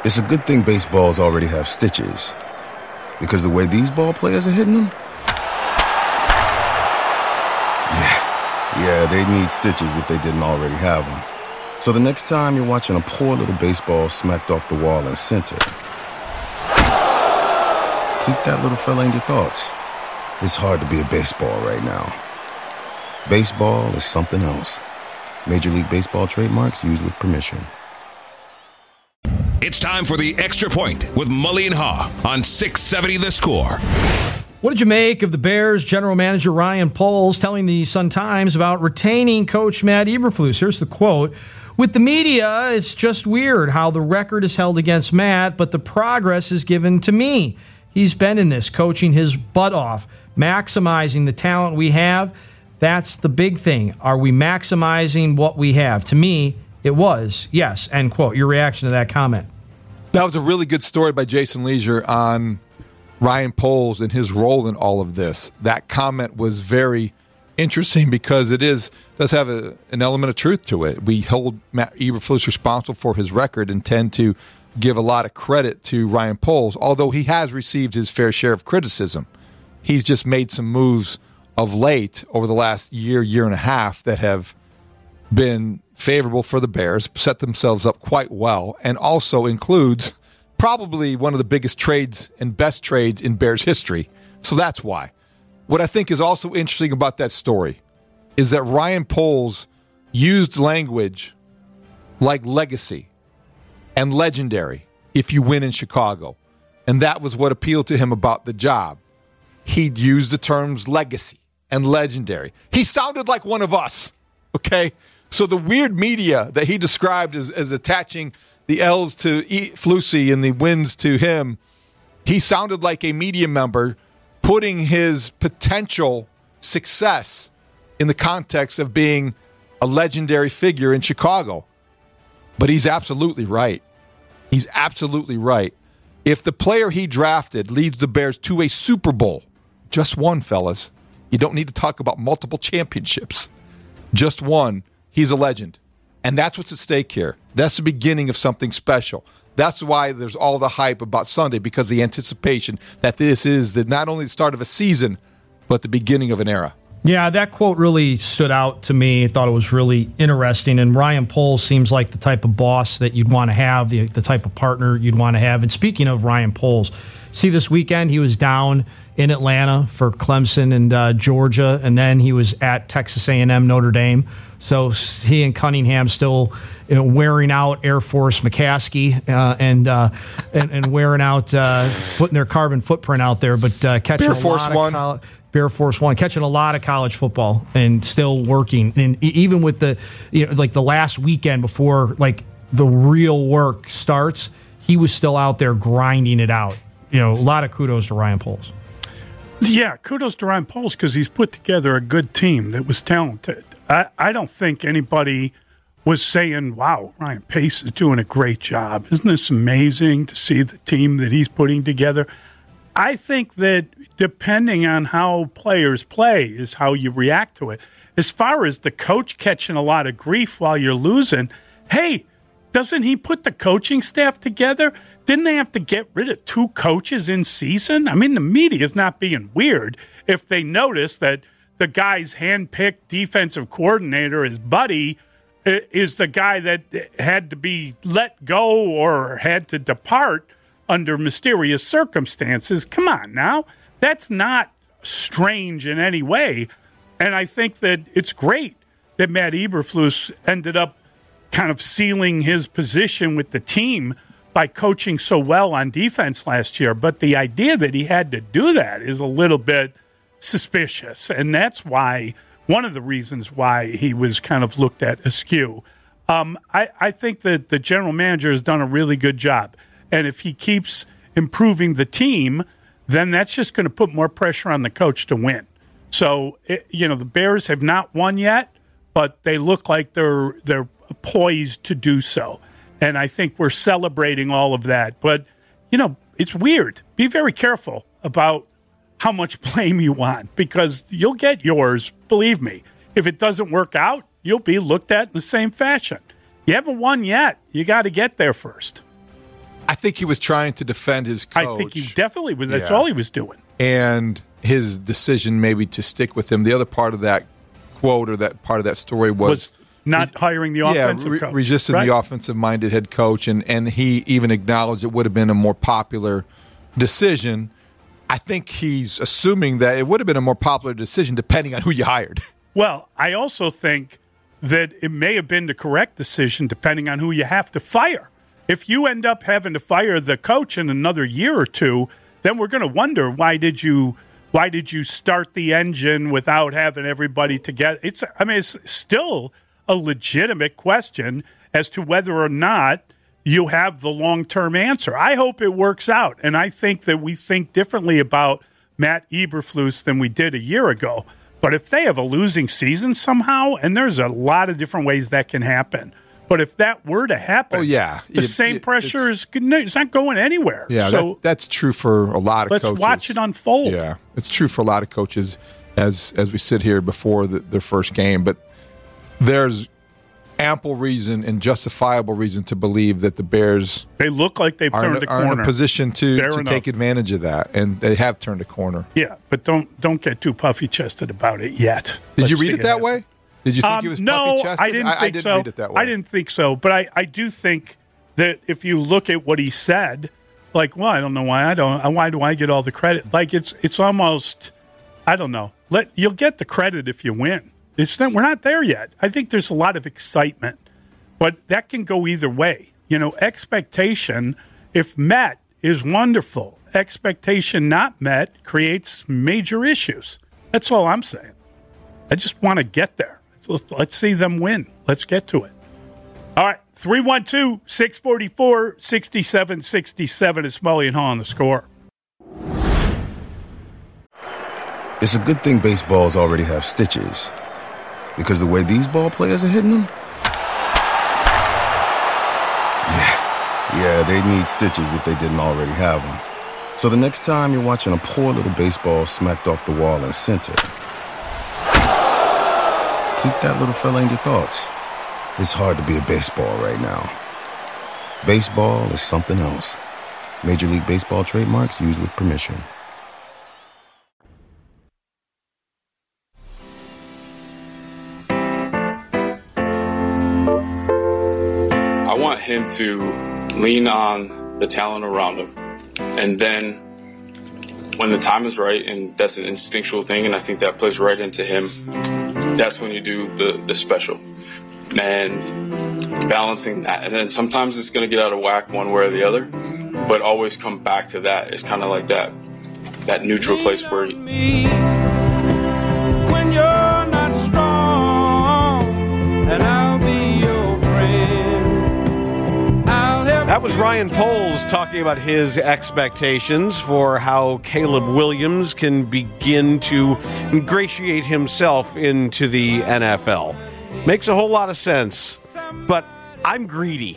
It's a good thing baseballs already have stitches, because the way these ball players are hitting them, yeah, they need stitches if they didn't already have them. So the next time you're watching a poor little baseball smacked off the wall in center, keep that little fella in your thoughts. It's hard to be a baseball right now. Baseball is something else. Major League Baseball trademarks used with permission. It's time for the Extra Point with Mully and Haw on 670 The Score. What did you make of the Bears general manager Ryan Poles telling the Sun-Times about retaining coach Matt Eberflus? Here's the quote. With the media, it's just weird how the record is held against Matt, but the progress is given to me. He's been in this, coaching his butt off, maximizing the talent we have. That's the big thing. Are we maximizing what we have? To me, it was, yes, end quote. Your reaction to that comment? That was a really good story by Jason Leisure on Ryan Poles and his role in all of this. That comment was very interesting because it does have an element of truth to it. We hold Matt Eberflus responsible for his record and tend to give a lot of credit to Ryan Poles, although he has received his fair share of criticism. He's just made some moves of late over the last year and a half that have been favorable for the Bears, set themselves up quite well, and also includes probably one of the biggest trades and best trades in Bears history. So that's why. What I think is also interesting about that story is that Ryan Poles used language like legacy and legendary if you win in Chicago. And that was what appealed to him about the job. He'd use the terms legacy and legendary. He sounded like one of us, okay? So the weird media that he described as attaching the L's to Flusy and the wins to him, he sounded like a media member putting his potential success in the context of being a legendary figure in Chicago. But he's absolutely right. He's absolutely right. If the player he drafted leads the Bears to a Super Bowl, just one, fellas, you don't need to talk about multiple championships, just one, he's a legend. And that's what's at stake here. That's the beginning of something special. That's why there's all the hype about Sunday, because the anticipation that this is not only the start of a season, but the beginning of an era. Yeah, that quote really stood out to me. I thought it was really interesting. And Ryan Poles seems like the type of boss that you'd want to have, the type of partner you'd want to have. And speaking of Ryan Poles, see, this weekend he was down in Atlanta for Clemson and Georgia, and then he was at Texas A&M Notre Dame. So he and Cunningham still wearing out Air Force McCaskey and wearing out, putting their carbon footprint out there, but catching Air Force One. Air Force One, catching a lot of college football and still working. And even with the, like the last weekend before like the real work starts, he was still out there grinding it out. A lot of kudos to Ryan Poles. Yeah, kudos to Ryan Poles because he's put together a good team that was talented. I don't think anybody was saying, wow, Ryan Pace is doing a great job. Isn't this amazing to see the team that he's putting together? I think that depending on how players play is how you react to it. As far as the coach catching a lot of grief while you're losing, hey, doesn't he put the coaching staff together? Didn't they have to get rid of 2 coaches in season? I mean, the media is not being weird if they notice that the guy's hand-picked defensive coordinator, his buddy, is the guy that had to be let go or had to depart under mysterious circumstances. Come on now. That's not strange in any way. And I think that it's great that Matt Eberflus ended up kind of sealing his position with the team by coaching so well on defense last year. But the idea that he had to do that is a little bit suspicious. And that's why, one of the reasons why he was kind of looked at askew. I think that the general manager has done a really good job. And if he keeps improving the team, then that's just going to put more pressure on the coach to win. So, the Bears have not won yet, but they look like they're poised to do so. And I think we're celebrating all of that. But, it's weird. Be very careful about how much blame you want, because you'll get yours, believe me. If it doesn't work out, you'll be looked at in the same fashion. You haven't won yet. You got to get there first. I think he was trying to defend his coach. I think he definitely was. That's all he was doing. And his decision maybe to stick with him. The other part of that quote or that part of that story was not hiring the offensive coach. Resisting the offensive-minded head coach, and he even acknowledged it would have been a more popular decision. I think he's assuming that it would have been a more popular decision depending on who you hired. Well, I also think that it may have been the correct decision depending on who you have to fire. If you end up having to fire the coach in another year or two, then we're going to wonder why did you start the engine without having everybody together? It's still a legitimate question as to whether or not you have the long-term answer. I hope it works out, and I think that we think differently about Matt Eberflus than we did a year ago. But if they have a losing season somehow, and there's a lot of different ways that can happen, but if that were to happen, the same pressure it's not going anywhere. Yeah, so that's true for a lot of coaches. Let's watch it unfold. Yeah, it's true for a lot of coaches as we sit here before their first game. But there's ample reason and justifiable reason to believe that the Bears they look like they've turned a corner. Are in a position to take advantage of that, and they have turned a corner. Yeah, but don't get too puffy-chested about it yet. Did you read it that way? Did you think he was puffy-chested? No, I didn't think so. Read it that way. I didn't think so, but I do think that if you look at what he said, like, well, I don't know why why do I get all the credit? Like it's almost, I don't know. You'll get the credit if you win. We're not there yet. I think there's a lot of excitement, but that can go either way. Expectation, if met, is wonderful. Expectation not met creates major issues. That's all I'm saying. I just want to get there. Let's see them win. Let's get to it. All right, 312-644-6767 is Mully and Haw on the Score. It's a good thing baseballs already have stitches, because the way these ball players are hitting them, yeah, they need stitches if they didn't already have them. So the next time you're watching a poor little baseball smacked off the wall in center, keep that little fella in your thoughts. It's hard to be a baseball right now. Baseball is something else. Major League Baseball trademarks used with permission. I want him to lean on the talent around him. And then when the time is right, and that's an instinctual thing, and I think that plays right into him, that's when you do the special. And balancing that. And then sometimes it's going to get out of whack one way or the other, but always come back to that. It's kind of like that neutral place where when you're not strong, and I'll be your friend. That was Ryan Poles talking about his expectations for how Caleb Williams can begin to ingratiate himself into the NFL. Makes a whole lot of sense, but I'm greedy.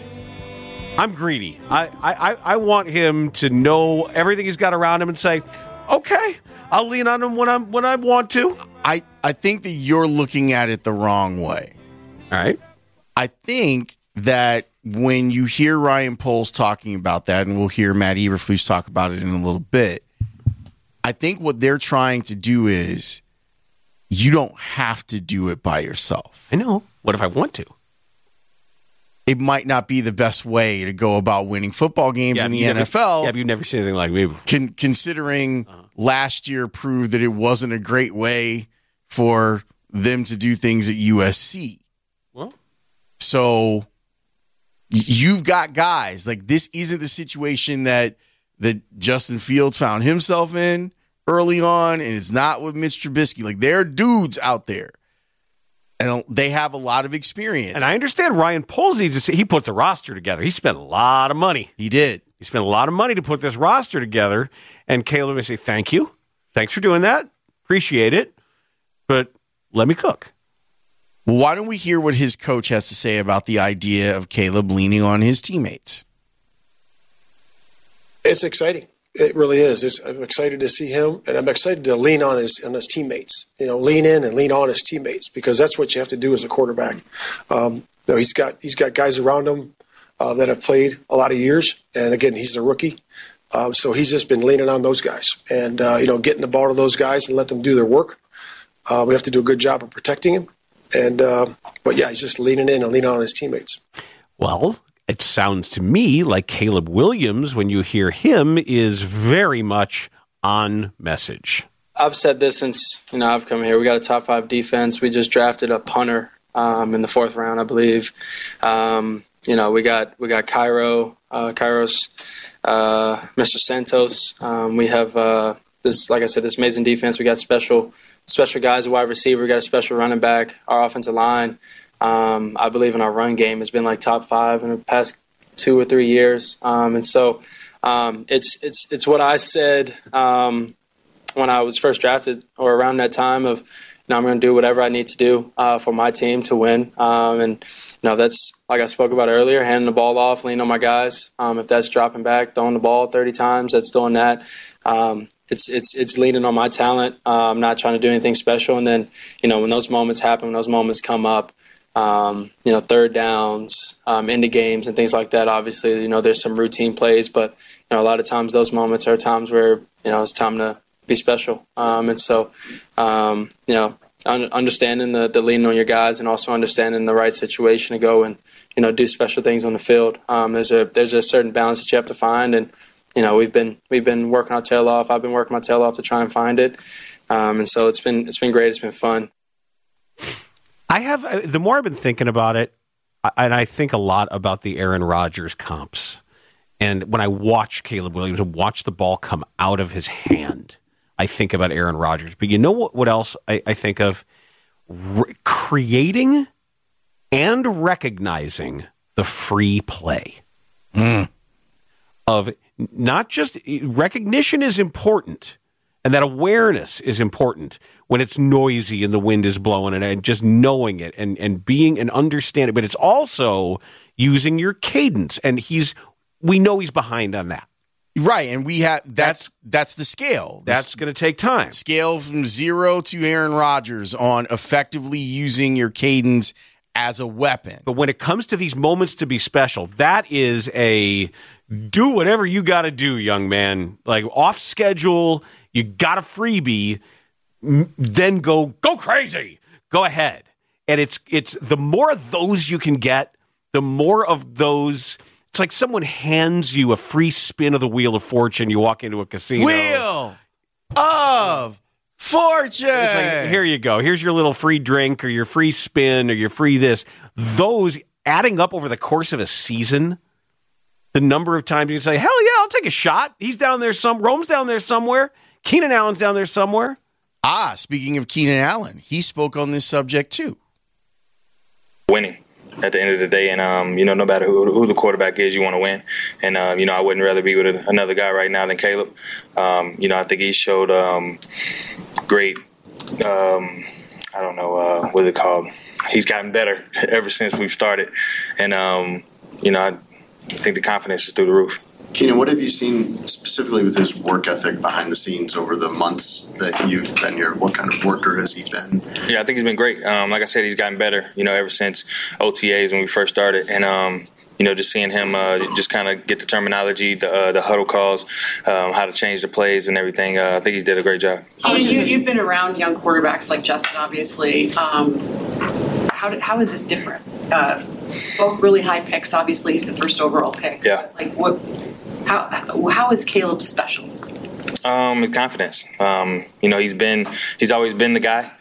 I want him to know everything he's got around him and say, okay, I'll lean on him when I want to. I think that you're looking at it the wrong way. All right. I think that when you hear Ryan Poles talking about that, and we'll hear Matt Eberflus talk about it in a little bit, I think what they're trying to do is you don't have to do it by yourself. I know. What if I want to? It might not be the best way to go about winning football games in the NFL. Yeah, but you've never seen anything like me before. Considering last year proved that it wasn't a great way for them to do things at USC. Well, so you've got guys. Like, this isn't the situation that Justin Fields found himself in early on, and it's not with Mitch Trubisky. Like, there are dudes out there, and they have a lot of experience. And I understand Ryan Poles needs to say he put the roster together. He spent a lot of money. He did. He spent a lot of money to put this roster together, and Caleb would say, thank you. Thanks for doing that. Appreciate it. But let me cook. Well, why don't we hear what his coach has to say about the idea of Caleb leaning on his teammates? It's exciting. It really is. I'm excited to see him, and I'm excited to lean on his teammates. Lean in and lean on his teammates, because that's what you have to do as a quarterback. He's got guys around him that have played a lot of years. And again, he's a rookie. So he's just been leaning on those guys and, getting the ball to those guys and let them do their work. We have to do a good job of protecting him. But he's just leaning in and leaning on his teammates. Well, it sounds to me like Caleb Williams, when you hear him, is very much on message. I've said this since I've come here. We got a top 5 defense. We just drafted a punter in the 4th round, I believe. We got Kairos, Mr. Santos. We have this, like I said, this amazing defense. We got special guys, a wide receiver. We got a special running back. Our offensive line, I believe in our run game has been like top 5 in the past 2 or 3 years. And so it's what I said when I was first drafted, or around that time of, I'm going to do whatever I need to do for my team to win. That's, like I spoke about earlier, handing the ball off, leaning on my guys. If that's dropping back, throwing the ball 30 times, that's doing that. It's leaning on my talent. I'm not trying to do anything special. And then, when those moments happen, when those moments come up, third downs, into games and things like that, obviously, there's some routine plays, but, a lot of times those moments are times where, it's time to be special. Understanding the leaning on your guys and also understanding the right situation to go and, do special things on the field. There's a certain balance that you have to find, and, we've been working our tail off. I've been working my tail off to try and find it. And so it's been great. It's been fun. The more I've been thinking about it, and I think a lot about the Aaron Rodgers comps. And when I watch Caleb Williams and watch the ball come out of his hand, I think about Aaron Rodgers. But you know what else I think of? Creating and recognizing the free play. Of not just recognition is important, and that awareness is important when it's noisy and the wind is blowing, and just knowing it and being and understanding. But it's also using your cadence, and we know he's behind on that. Right, and we have that's the scale. That's going to take time. Scale from 0 to Aaron Rodgers on effectively using your cadence as a weapon. But when it comes to these moments to be special, that is a do whatever you got to do, young man. Like off schedule, you got a freebie, then go crazy. Go ahead. And it's the more of those you can get, the more of those. It's like someone hands you a free spin of the Wheel of Fortune. You walk into a casino. Wheel of Fortune. It's like, here you go. Here's your little free drink or your free spin or your free this. Those adding up over the course of a season, the number of times you can say, hell yeah, I'll take a shot. He's down there. Rome's down there somewhere. Keenan Allen's down there somewhere. Speaking of Keenan Allen, he spoke on this subject too. Winning at the end of the day, and no matter who the quarterback is, you want to win. And I wouldn't rather be with another guy right now than Caleb. I think he showed great. I don't know what's it called. He's gotten better ever since we've started, and I think the confidence is through the roof. Keenan, what have you seen specifically with his work ethic behind the scenes over the months that you've been here? What kind of worker has he been? Yeah, I think he's been great. Like I said, he's gotten better, ever since OTAs when we first started. And, just seeing him just kind of get the terminology, the huddle calls, how to change the plays and everything. I think he's did a great job. You've been around young quarterbacks like Justin, obviously. How is this different? Both really high picks. Obviously, he's the first overall pick. Yeah. Like what? How is Caleb special? His confidence. He's always been the guy.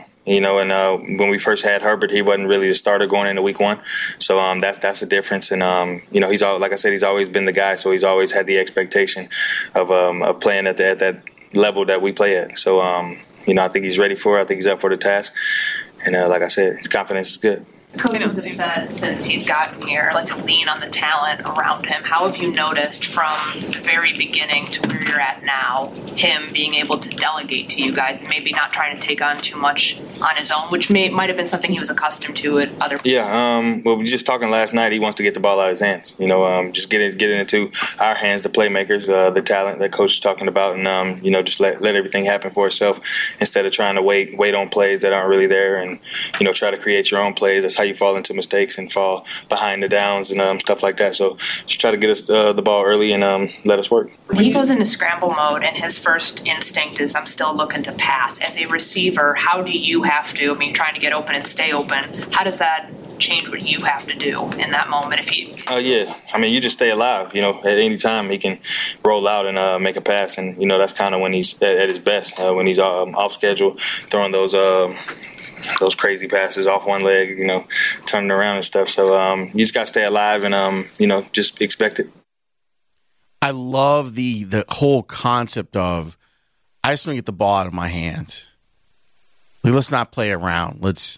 And when we first had Herbert, he wasn't really the starter going into week 1. So that's the difference. And he's like I said, he's always been the guy. So he's always had the expectation of playing at that level that we play at. So I think he's ready for it. I think he's up for the task. And like I said, his confidence is good. Coach has said since he's gotten here, like, to lean on the talent around him. How have you noticed from the very beginning to where you're at now, him being able to delegate to you guys and maybe not trying to take on too much on his own, which might have been something he was accustomed to at other. Yeah, well, we were just talking last night. He wants to get the ball out of his hands. Just get it into our hands, the playmakers, the talent that coach is talking about, and just let everything happen for itself instead of trying to wait on plays that aren't really there, and try to create your own plays. That's how you fall into mistakes and fall behind the downs and stuff like that. So just try to get us the ball early and let us work. When he goes into scramble mode and his first instinct is I'm still looking to pass, as a receiver, how do you have to, trying to get open and stay open, how does that change what you have to do in that moment? You just stay alive. At any time he can roll out and make a pass, and that's kind of when he's at his best, when he's off schedule, throwing those crazy passes off one leg, turning around and stuff. So you just got to stay alive and just expect it. I love the whole concept of I just want to get the ball out of my hands. Let's not play around.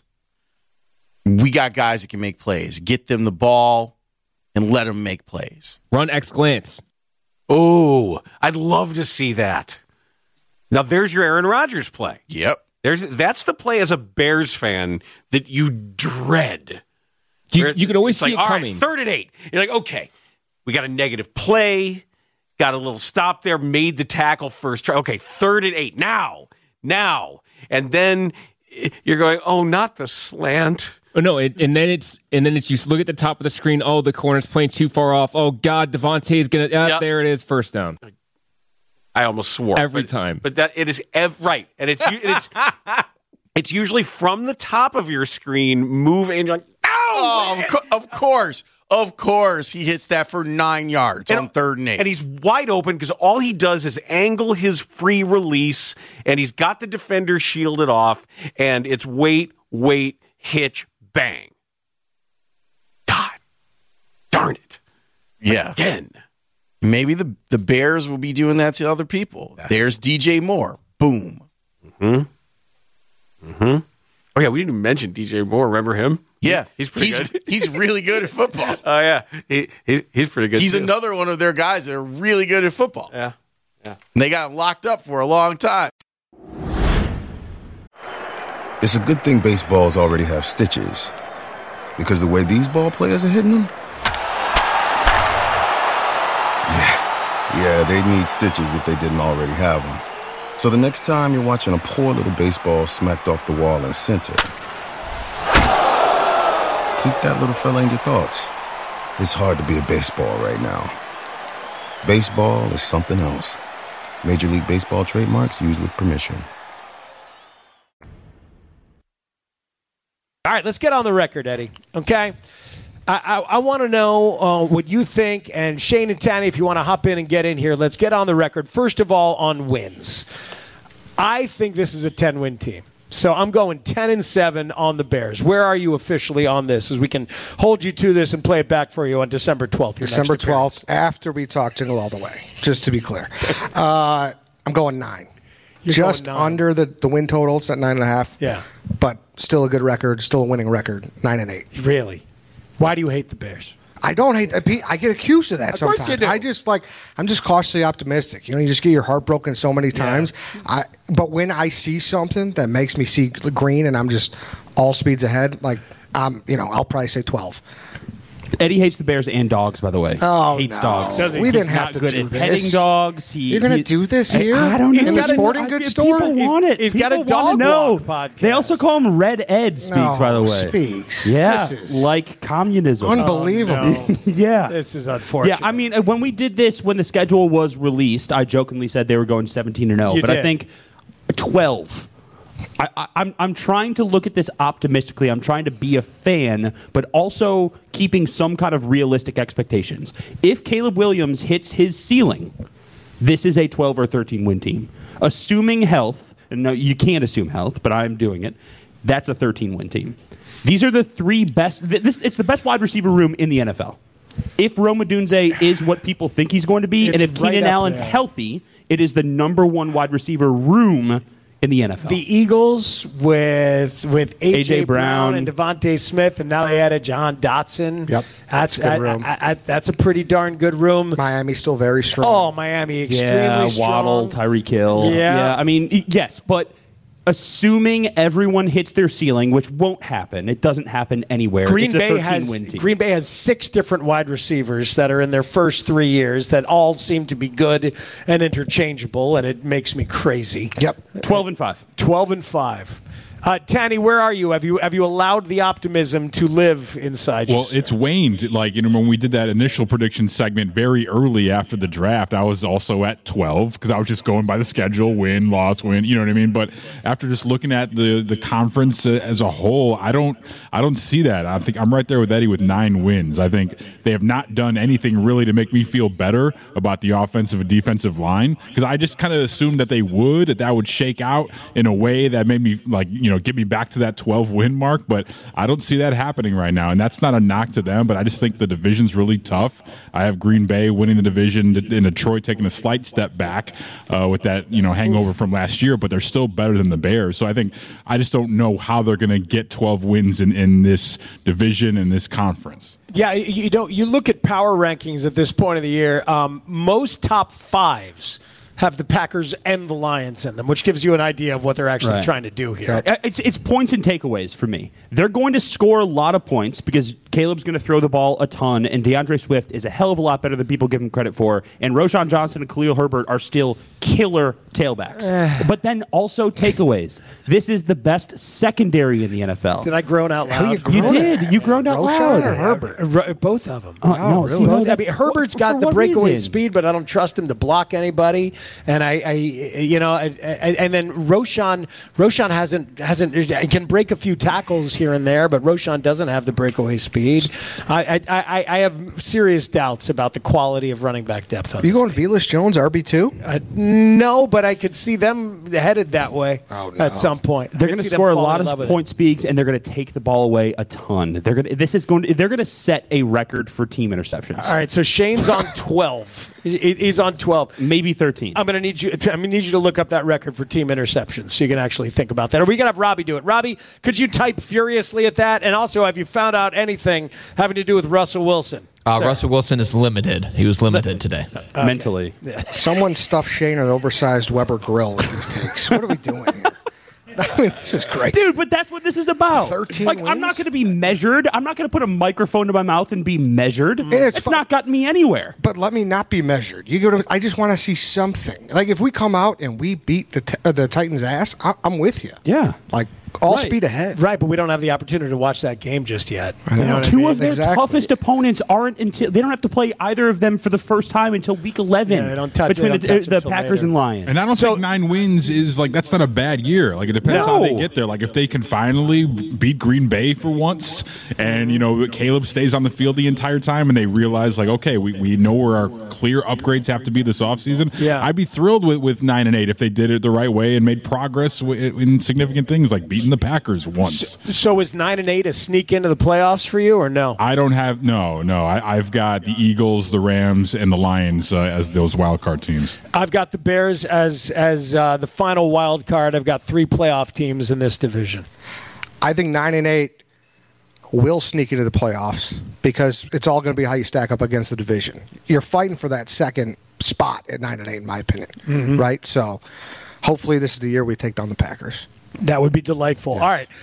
We got guys that can make plays. Get them the ball and let them make plays. Run X glance. Oh, I'd love to see that. Now there's your Aaron Rodgers play. Yep. That's the play as a Bears fan that you dread. You can always see it all coming. Right, 3rd and 8. You're like, okay, we got a negative play. Got a little stop there, made the tackle first try. Okay, 3rd and 8. Now. And then you're going, oh, not the slant. Oh, no, and then it's you look at the top of the screen, oh, the corner's playing too far off. Oh, God, Devontae's going to, there it is, first down. I almost swore. Every time. But that it is right. And it's usually from the top of your screen, moving, and you're like, oh, of course. Of course, he hits that for 9 yards on 3rd and 8. And he's wide open because all he does is angle his free release, and he's got the defender shielded off, and it's wait, hitch, bang. God darn it. Yeah. Again. Maybe the Bears will be doing that to other people. There's DJ Moore. Boom. Mm-hmm. Oh, yeah, we didn't even mention DJ Moore. Remember him? Yeah. He's pretty good. He's really good at football. Oh, yeah. He's pretty good, He's too. another one of their guys that are really good at football. Yeah. And they got him locked up for a long time. It's a good thing baseballs already have stitches, because the way these ball players are hitting them, yeah, they need stitches if they didn't already have them. So the next time you're watching a poor little baseball smacked off the wall in center, keep that little fella in your thoughts. It's hard to be a baseball right now. Baseball is something else. Major League Baseball trademarks used with permission. All right, let's get on the record, Eddie. Okay? I want to know what you think, and Shane and Tanny, if you want to hop in and get in here, let's get on the record. First of all, on wins. I think this is a 10-win team. So I'm going 10-7 on the Bears. Where are you officially on this, as we can hold you to this and play it back for you on December 12th? December 12th, after we talk Jingle All the Way, just to be clear. I'm going 9. Just under the win total. It's at 9.5. Yeah. But still a good record, still a winning record, 9-8. Really? Why do you hate the Bears? I don't hate. I get accused of that sometimes. Of course you do. I'm just cautiously optimistic. You just get your heart broken so many times. Yeah. But when I see something that makes me see green and I'm just all speeds ahead, I'll probably say 12. Eddie hates the Bears and dogs, by the way. Oh, hates no. dogs. We didn't have to do this. Petting dogs. You're going to do this here? I don't know. In the sporting goods store? People want it. He's got a People dog know. walk podcast. They also call him Red Ed Speaks, by the way. Speaks. Yeah, This is like communism. unbelievable. Yeah. This is unfortunate. Yeah, I mean, when we did this, when the schedule was released, I jokingly said they were going 17-0, but I think 12. I'm trying to look at this optimistically. I'm trying to be a fan, but also keeping some kind of realistic expectations. If Caleb Williams hits his ceiling, this is a 12 or 13 win team. Assuming health, and no, you can't assume health, but I'm doing it, that's a 13 win team. These are the three best. It's the best wide receiver room in the NFL. If Rome Odunze is what people think he's going to be, and if Keenan Allen's healthy, it is the number one wide receiver room in the NFL. The Eagles with A.J. Brown and Devontae Smith, and now they added Jahan Dotson. Yep. That's a good room. That's a pretty darn good room. Miami's still very strong. Oh, Miami extremely strong. Waddle, Tyreek Hill. Yeah. I mean, yes, but assuming everyone hits their ceiling, which won't happen. It doesn't happen anywhere. Green it's a Bay 13-win team. Green Bay has 6 different wide receivers that are in their first 3 years that all seem to be good and interchangeable, and it makes me crazy. Yep. 12-5. 12-5. Tanny, where are you? Have you allowed the optimism to live inside you? Well, it's waned. Like, when we did that initial prediction segment very early after the draft, I was also at 12 because I was just going by the schedule, win, loss, win. You know what I mean? But after just looking at the conference as a whole, I don't see that. I think I'm right there with Eddie with 9 wins. I think they have not done anything really to make me feel better about the offensive and defensive line because I just kind of assumed that that would shake out in a way that made me get me back to that 12-win mark, but I don't see that happening right now, and that's not a knock to them, but I just think the division's really tough. I have Green Bay winning the division and Detroit taking a slight step back with that hangover from last year, but they're still better than the Bears, so I just don't know how they're going to get 12 wins in this division and this conference. Yeah, you look at power rankings at this point of the year, most top 5s have the Packers and the Lions in them, which gives you an idea of what they're actually trying to do here. It's points and takeaways for me. They're going to score a lot of points because Caleb's going to throw the ball a ton, and DeAndre Swift is a hell of a lot better than people give him credit for, and Roschon Johnson and Khalil Herbert are still killer tailbacks. But then also takeaways. This is the best secondary in the NFL. Did I groan out loud? You did. You groaned out loud. Or Herbert? Both of them. No, really? Both. I mean, Herbert's got the breakaway speed, but I don't trust him to block anybody. And and then Roschon hasn't can break a few tackles here and there, but Roschon doesn't have the breakaway speed. I have serious doubts about the quality of running back depth. Are you going Velus Jones RB2? No, but I could see them headed that way at some point. They're going to score a lot of point speeds, and they're going to take the ball away a ton. They're going to set a record for team interceptions. All right, so Shane's on 12. He's on 12, maybe 13. I'm going to need you to look up that record for team interceptions so you can actually think about that. Or we can have Robbie do it. Robbie, could you type furiously at that? And also, have you found out anything having to do with Russell Wilson? Russell Wilson is limited. He was limited today. Mentally. Someone stuffed Shane an oversized Weber grill with these takes. What are we doing here? I mean, this is great. Dude, but that's what this is about. 13 wins? I'm not going to be measured. I'm not going to put a microphone to my mouth and be measured. It's not gotten me anywhere. But let me not be measured. I just want to see something. Like, if we come out and we beat the Titans' ass, I'm with you. Yeah. Like, all speed ahead. Right, but we don't have the opportunity to watch that game just yet. Two of their toughest opponents aren't until they don't have to play either of them for the first time until week 11. Yeah, they don't touch between the Packers later. and Lions. And I don't think 9 wins is that's not a bad year. Like, it depends how they get there. Like, if they can finally beat Green Bay for once, and Caleb stays on the field the entire time, and they realize okay, we know where our clear upgrades have to be this offseason. Yeah. I'd be thrilled with 9 and 8 if they did it the right way and made progress in significant things like beating the Packers once. So is 9 and 8 a sneak into the playoffs for you, or no? I don't have no. I've got the Eagles, the Rams, and the Lions as those wild card teams. I've got the Bears as the final wild card. I've got 3 playoff teams in this division. I think 9 and 8 will sneak into the playoffs because it's all going to be how you stack up against the division. You're fighting for that second spot at 9 and 8, in my opinion, right? So hopefully this is the year we take down the Packers. That would be delightful. Yes. All right.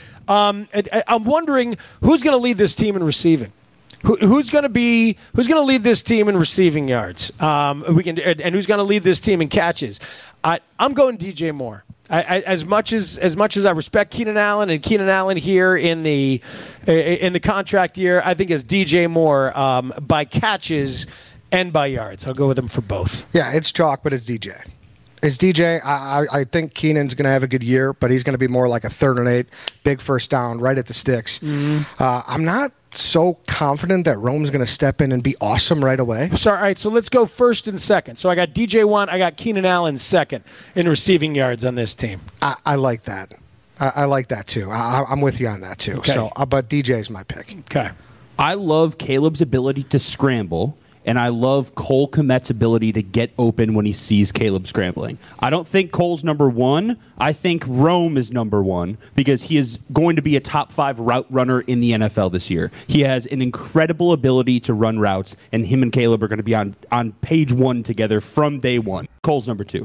I'm wondering who's going to lead this team in receiving. Who's going to lead this team in receiving yards? And who's going to lead this team in catches? I'm going DJ Moore. As much as I respect Keenan Allen and Keenan Allen here in the contract year, I think as DJ Moore by catches and by yards. I'll go with him for both. Yeah, it's chalk, but it's DJ. It's DJ. I think Keenan's going to have a good year, but he's going to be more like a 3rd and 8, big first down, right at the sticks. I'm not so confident that Rome's going to step in and be awesome right away. So, all right, so let's go first and second. So I got DJ 1, I got Keenan Allen second in receiving yards on this team. I like that. I like that too. I'm with you on that too. Okay. So, but DJ's my pick. Okay. I love Caleb's ability to scramble. And I love Cole Kmet's ability to get open when he sees Caleb scrambling. I don't think Cole's number 1. I think Rome is number 1 because he is going to be a top 5 route runner in the NFL this year. He has an incredible ability to run routes, and him and Caleb are going to be on page 1 together from day 1. Cole's number 2.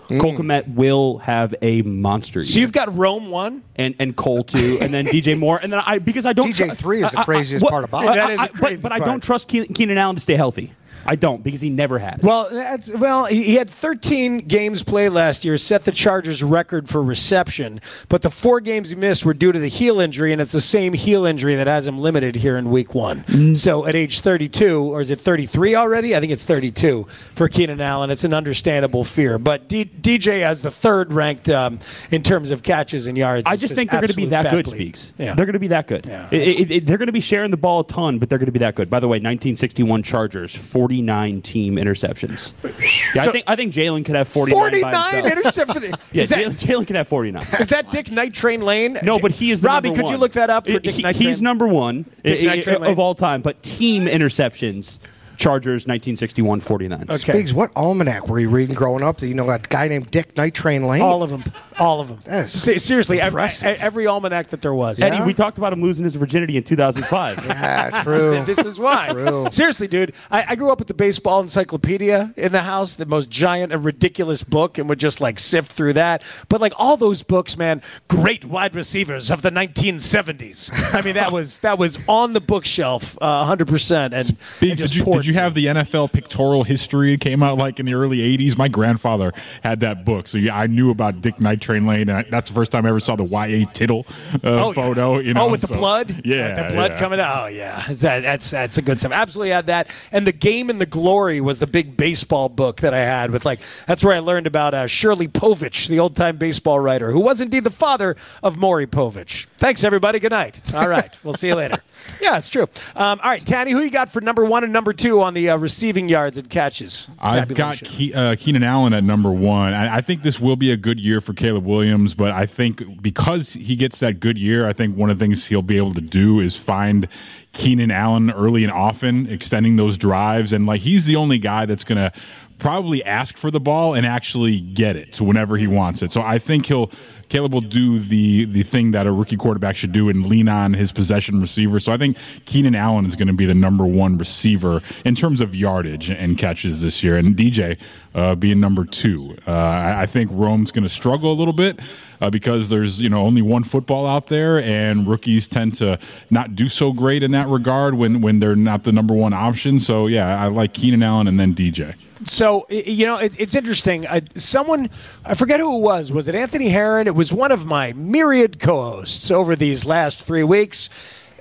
Cole Kmet will have a monster year. So you've got Rome 1 and Cole 2, and then DJ Moore, and then because I don't DJ 3 is the craziest part about it. But I don't trust Keenan Allen to stay healthy. I don't, because he never has. Well, he had 13 games played last year, set the Chargers' record for reception, but the 4 games he missed were due to the heel injury, and it's the same heel injury that has him limited here in Week 1. So at age 32, or is it 33 already? I think it's 32 for Keenan Allen. It's an understandable fear. But DJ has the 3rd ranked in terms of catches and yards. I just think they're going to be that good, Speaks. Yeah. They're going to be that good. Yeah. They're going to be sharing the ball a ton, but they're going to be that good. By the way, 1961 Chargers, 49 team interceptions. Yeah, So- I think Jalen could have 49 by 49 himself. intercept for the. Yeah, is that, Jalen could have 49. is that Dick Night Train Lane? No, but he is the Robbie, number could you one. look that up for Dick Night Train? He's number one Dick Night Train Lane. of all time, but team interceptions, Chargers 1961 49. Okay. Speaks, what almanac were you reading growing up that you know a guy named Dick Night Train Lane? All of them. All of them. That's Seriously, impressive. every almanac that there was. Eddie, we talked about him losing his virginity in 2005. Yeah, true. This is why. True. Seriously, dude. I grew up with the baseball encyclopedia in the house, the most giant and ridiculous book, and would just like sift through that. But like all those books, man, great wide receivers of the 1970s. I mean, that was on the bookshelf 100%. And Did you have the NFL pictorial history? It came out like in the early 80s. My grandfather had that book, so I knew about Dick Night Train Lane, and that's the first time I ever saw the Y.A. Tittle photo. You know, with the blood? Yeah. The blood coming out. Oh, yeah. That's a good stuff. Absolutely had that. And The Game and the Glory was the big baseball book that I had with that's where I learned about Shirley Povich, the old-time baseball writer, who was indeed the father of Maury Povich. Thanks, everybody. Good night. All right. We'll see you later. Yeah, it's true. All right, Tanny, who you got for number 1 and number 2 on the receiving yards and catches? I've got Keenan Allen at number 1. I think this will be a good year for Caleb Williams, but I think because he gets that good year, I think one of the things he'll be able to do is find Keenan Allen early and often, extending those drives. And he's the only guy that's going to probably ask for the ball and actually get it whenever he wants it. So I think Caleb will do the thing that a rookie quarterback should do and lean on his possession receiver. So I think Keenan Allen is going to be the number 1 receiver in terms of yardage and catches this year, and DJ being number 2. I think Rome's going to struggle a little bit because there's only one football out there, and rookies tend to not do so great in that regard when they're not the number 1 option. So yeah, I like Keenan Allen and then DJ. So, it's interesting. Someone, I forget who it was. Was it Anthony Herron? It was one of my myriad co-hosts over these last 3 weeks.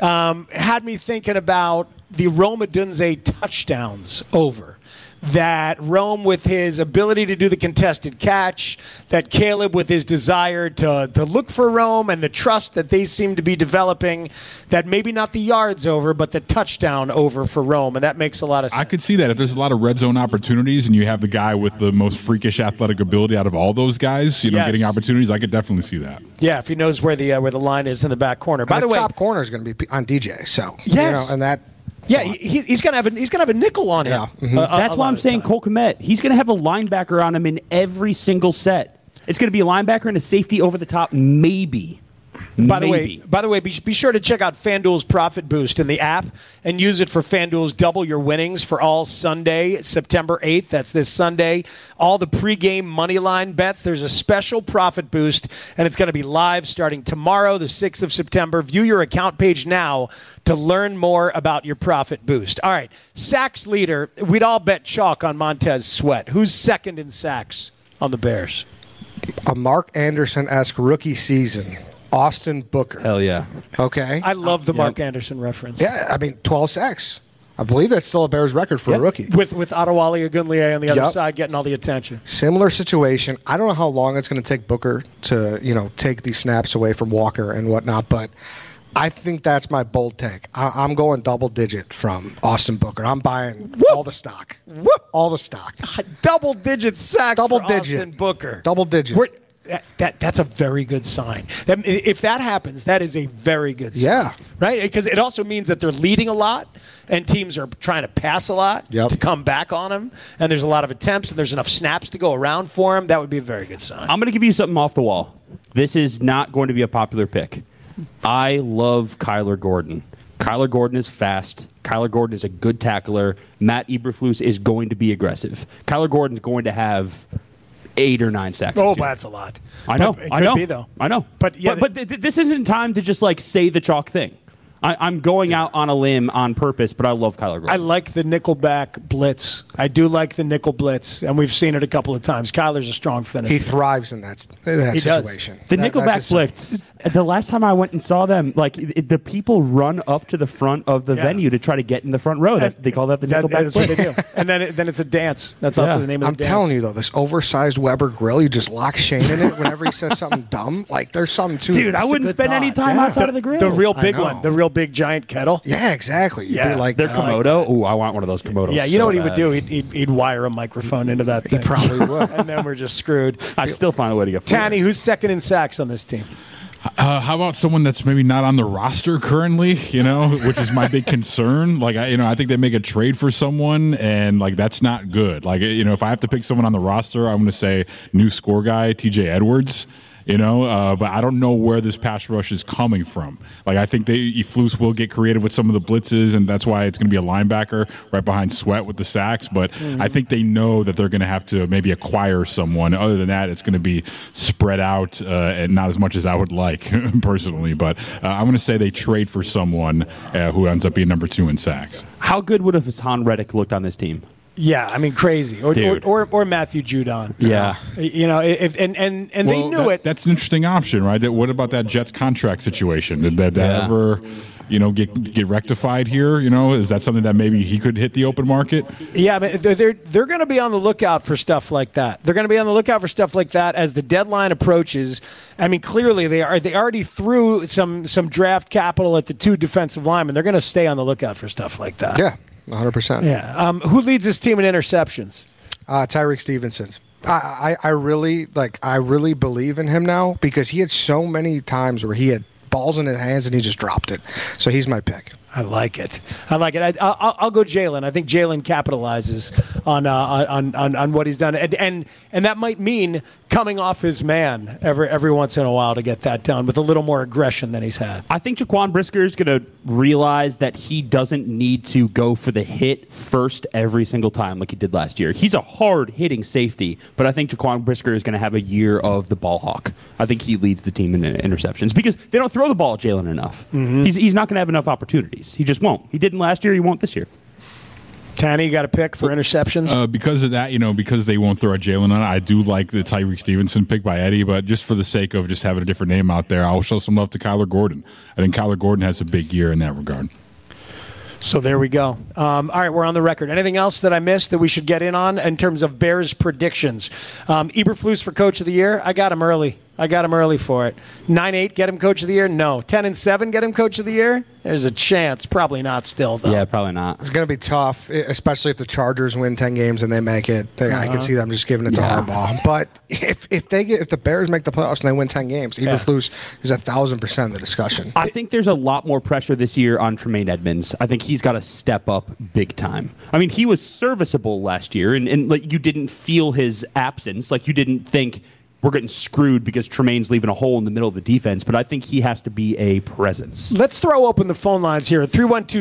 Had me thinking about the Rome Odunze touchdowns over. That Rome, with his ability to do the contested catch, that Caleb, with his desire to look for Rome and the trust that they seem to be developing, that maybe not the yards over, but the touchdown over for Rome, and that makes a lot of sense. I could see that. If there's a lot of red zone opportunities and you have the guy with the most freakish athletic ability out of all those guys, getting opportunities, I could definitely see that. Yeah, if he knows where the line is in the back corner. By the way, top corner is going to be on DJ. So yes, and that. Yeah, he's gonna have a nickel on him. Yeah. Mm-hmm. That's why I'm saying Cole Kmet. He's going to have a linebacker on him in every single set. It's going to be a linebacker and a safety over the top, maybe. By the way, be sure to check out FanDuel's Profit Boost in the app and use it for FanDuel's Double Your Winnings for all Sunday, September 8th. That's this Sunday. All the pregame money line bets. There's a special Profit Boost, and it's going to be live starting tomorrow, the 6th of September. View your account page now to learn more about your Profit Boost. All right, sacks leader. We'd all bet chalk on Montez Sweat. Who's second in sacks on the Bears? A Mark Anderson-esque rookie season. Austin Booker. Hell yeah. Okay. I love the Mark Anderson reference. Yeah, I mean, 12 sacks. I believe that's still a Bears record for a rookie. With Adewale Ogunleye on the other side getting all the attention. Similar situation. I don't know how long it's going to take Booker to, take these snaps away from Walker and whatnot, but I think that's my bold take. I'm going double digit from Austin Booker. I'm buying all the stock. All the stock. Double digit sacks double for digit. Austin Booker. Double digit. That's a very good sign. If that happens, that is a very good sign. Yeah. Right? Because it also means that they're leading a lot and teams are trying to pass a lot to come back on them. And there's a lot of attempts and there's enough snaps to go around for them. That would be a very good sign. I'm going to give you something off the wall. This is not going to be a popular pick. I love Kyler Gordon. Kyler Gordon is fast. Kyler Gordon is a good tackler. Matt Eberflus is going to be aggressive. Kyler Gordon is going to have 8 or 9 sacks. Oh, that's a lot. I know. But it I could know. be, though. I know. But yeah, this isn't time to just like say the chalk thing. I'm going out on a limb on purpose, but I love Kyler Gordon. I like the nickelback blitz. I do like the nickel blitz, and we've seen it a couple of times. Kyler's a strong finisher. He thrives in that He situation. does. The Nickelback blitz. The last time I went and saw them, like the people run up to the front of the venue to try to get in the front row. They call that the Nickelback That's what they blitz. do. And then it's a dance. That's also the name of the I'm dance. telling you, though, this oversized Weber grill, you just lock Shane in it whenever he says something dumb. Like, there's something to it. Dude, I wouldn't spend any time outside of the grill. The real big I know. one. The real big giant kettle. Yeah, exactly. You'd Yeah. be like, Their Komodo. Ooh, I want one of those Komodos. Yeah, you know so what he would bad. do? He'd wire a microphone into that thing. He probably would. And then we're just screwed. I still find a way to get Tanny, who's second in sacks on this team? How about someone that's maybe not on the roster currently, which is my big concern. Like, I think they make a trade for someone, and like that's not good. Like, if I have to pick someone on the roster, I'm going to say new score guy, TJ Edwards. But I don't know where this pass rush is coming from. Like, I think Flus will get creative with some of the blitzes, and that's why it's going to be a linebacker right behind Sweat with the sacks. But I think they know that they're going to have to maybe acquire someone. Other than that, it's going to be spread out and not as much as I would like personally. But I'm going to say they trade for someone who ends up being number 2 in sacks. How good would Hassan Reddick looked on this team? Yeah, I mean crazy, or Matthew Judon. Yeah, if they knew it. That's an interesting option, right? What about that Jets contract situation? Did that ever, get rectified here? Is that something that maybe he could hit the open market? Yeah, but they're going to be on the lookout for stuff like that. They're going to be on the lookout for stuff like that as the deadline approaches. I mean, clearly they already threw some draft capital at the 2 defensive linemen. They're going to stay on the lookout for stuff like that. Yeah. 100%. Yeah. Who leads this team in interceptions? Tyreek Stevenson. I really believe in him now because he had so many times where he had balls in his hands and he just dropped it. So he's my pick. I like it. I'll go Jalen. I think Jalen capitalizes on what he's done, and that might mean coming off his man every once in a while to get that done with a little more aggression than he's had. I think Jaquan Brisker is going to realize that he doesn't need to go for the hit first every single time like he did last year. He's a hard-hitting safety, but I think Jaquan Brisker is going to have a year of the ball hawk. I think he leads the team in interceptions because they don't throw the ball at Jalen enough. Mm-hmm. He's not going to have enough opportunities. He just won't. He didn't last year. He won't this year. Tanny, you got a pick for interceptions? Because of that, because they won't throw a Jalen on it, I do like the Tyreek Stevenson pick by Eddie, but just for the sake of just having a different name out there, I'll show some love to Kyler Gordon. I think Kyler Gordon has a big year in that regard. So there we go. All right, we're on the record. Anything else that I missed that we should get in on in terms of Bears predictions? Eberflus for Coach of the Year. I got him early for it. 9-8, get him Coach of the Year? No. 10-7, get him Coach of the Year? There's a chance. Probably not still, though. Yeah, probably not. It's going to be tough, especially if the Chargers win 10 games and they make it. I can see them just giving it to Harbaugh. But if the Bears make the playoffs and they win 10 games, Eberflus is 1,000% the discussion. I think there's a lot more pressure this year on Tremaine Edmonds. I think he's got to step up big time. I mean, he was serviceable last year, and like you didn't feel his absence. Like you didn't think we're getting screwed because Tremaine's leaving a hole in the middle of the defense, but I think he has to be a presence. Let's throw open the phone lines here at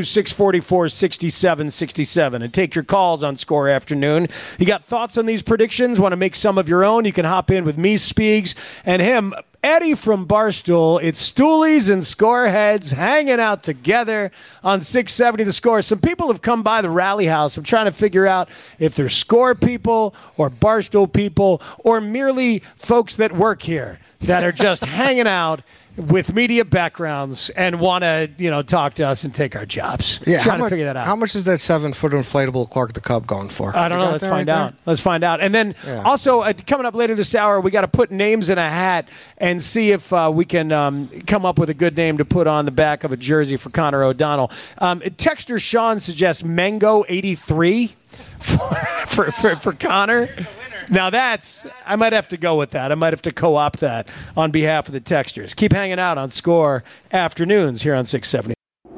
312-644-6767 and take your calls on Score Afternoon. You got thoughts on these predictions? Want to make some of your own? You can hop in with me, Speegs, and him, Eddie from Barstool. It's Stoolies and Scoreheads hanging out together on 670 The Score. Some people have come by the Rally House. I'm trying to figure out if they're Score people or Barstool people or merely folks that work here that are just hanging out with media backgrounds and want to, talk to us and take our jobs. Yeah, trying to figure that out. How much is that 7-foot inflatable Clark the Cub going for? I don't know. Let's find out. Let's find out. And then also coming up later this hour, we got to put names in a hat and see if we can come up with a good name to put on the back of a jersey for Connor O'Donnell. Texter Sean suggests Mango 83 for Connor. Now I might have to go with that. I might have to co-opt that on behalf of the texters. Keep hanging out on Score Afternoons here on 670.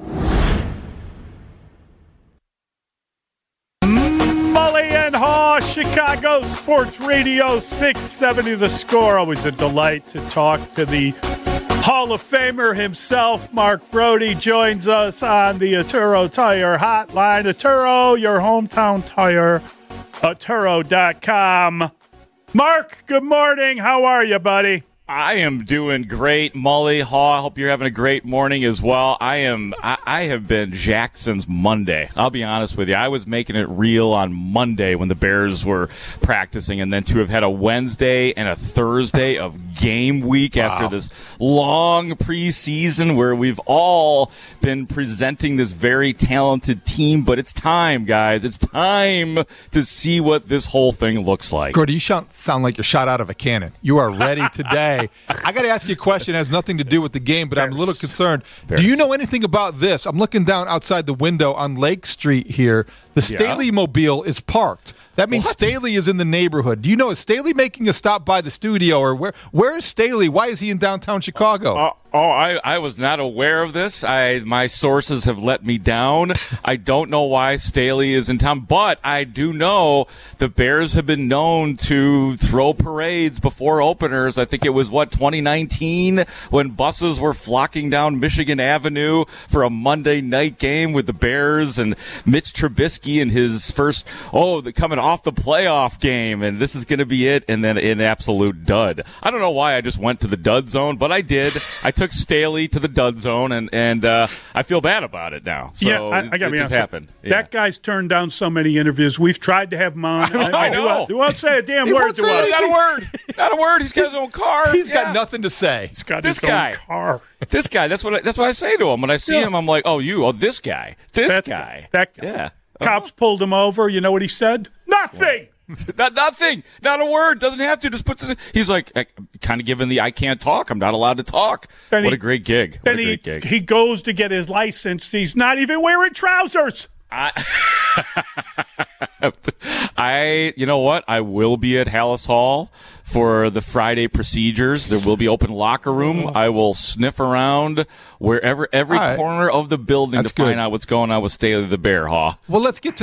Mully and Haw, Chicago Sports Radio 670 The Score. Always a delight to talk to the Hall of Famer himself. Mark Brody joins us on the Atturo Tire Hotline. Atturo, your hometown tire. Atturo.com. Mark, good morning. How are you, buddy? I am doing great, Mully. Haw, I hope you're having a great morning as well. I have been jacked since Monday. I'll be honest with you. I was making it real on Monday when the Bears were practicing, and then to have had a Wednesday and a Thursday of game week after this long preseason where we've all been presenting this very talented team. But it's time, guys. It's time to see what this whole thing looks like. Gordy, you sound like you're shot out of a cannon. You are ready today. I got to ask you a question that has nothing to do with the game, but I'm a little concerned. Do you know anything about this? I'm looking down outside the window on Lake Street here. The Staley Mobile is parked. That means Staley is in the neighborhood. Do you know, is Staley making a stop by the studio, or where is Staley? Why is he in downtown Chicago? I was not aware of this. My sources have let me down. I don't know why Staley is in town, but I do know the Bears have been known to throw parades before openers. I think it was, 2019 when buses were flocking down Michigan Avenue for a Monday night game with the Bears and Mitch Trubisky in his first, coming off the playoff game, and this is going to be it, and then an absolute dud. I don't know why I just went to the dud zone, but I did. I took Staley to the dud zone, and I feel bad about it now. So I got to be honest. Happened. Yeah. That guy's turned down so many interviews. We've tried to have him on. I know. He won't say a damn word to us. Not a word. Not a word. He's got his own car. He's got nothing to say. He's got his own car. This guy. That's what I say to him when I see him. I'm like, this guy. That guy. Yeah. Cops pulled him over. You know what he said? Nothing. Nothing. Not a word. Doesn't have to. Just puts his. He's like, kind of given the I can't talk. I'm not allowed to talk. What a great gig. What a great gig. He goes to get his license. He's not even wearing trousers. You know what? I will be at Hallis Hall for the Friday procedures. There will be open locker room. I will sniff around wherever, every corner of the building to find out what's going on with Staley the Bear, Haw. Well, let's cut to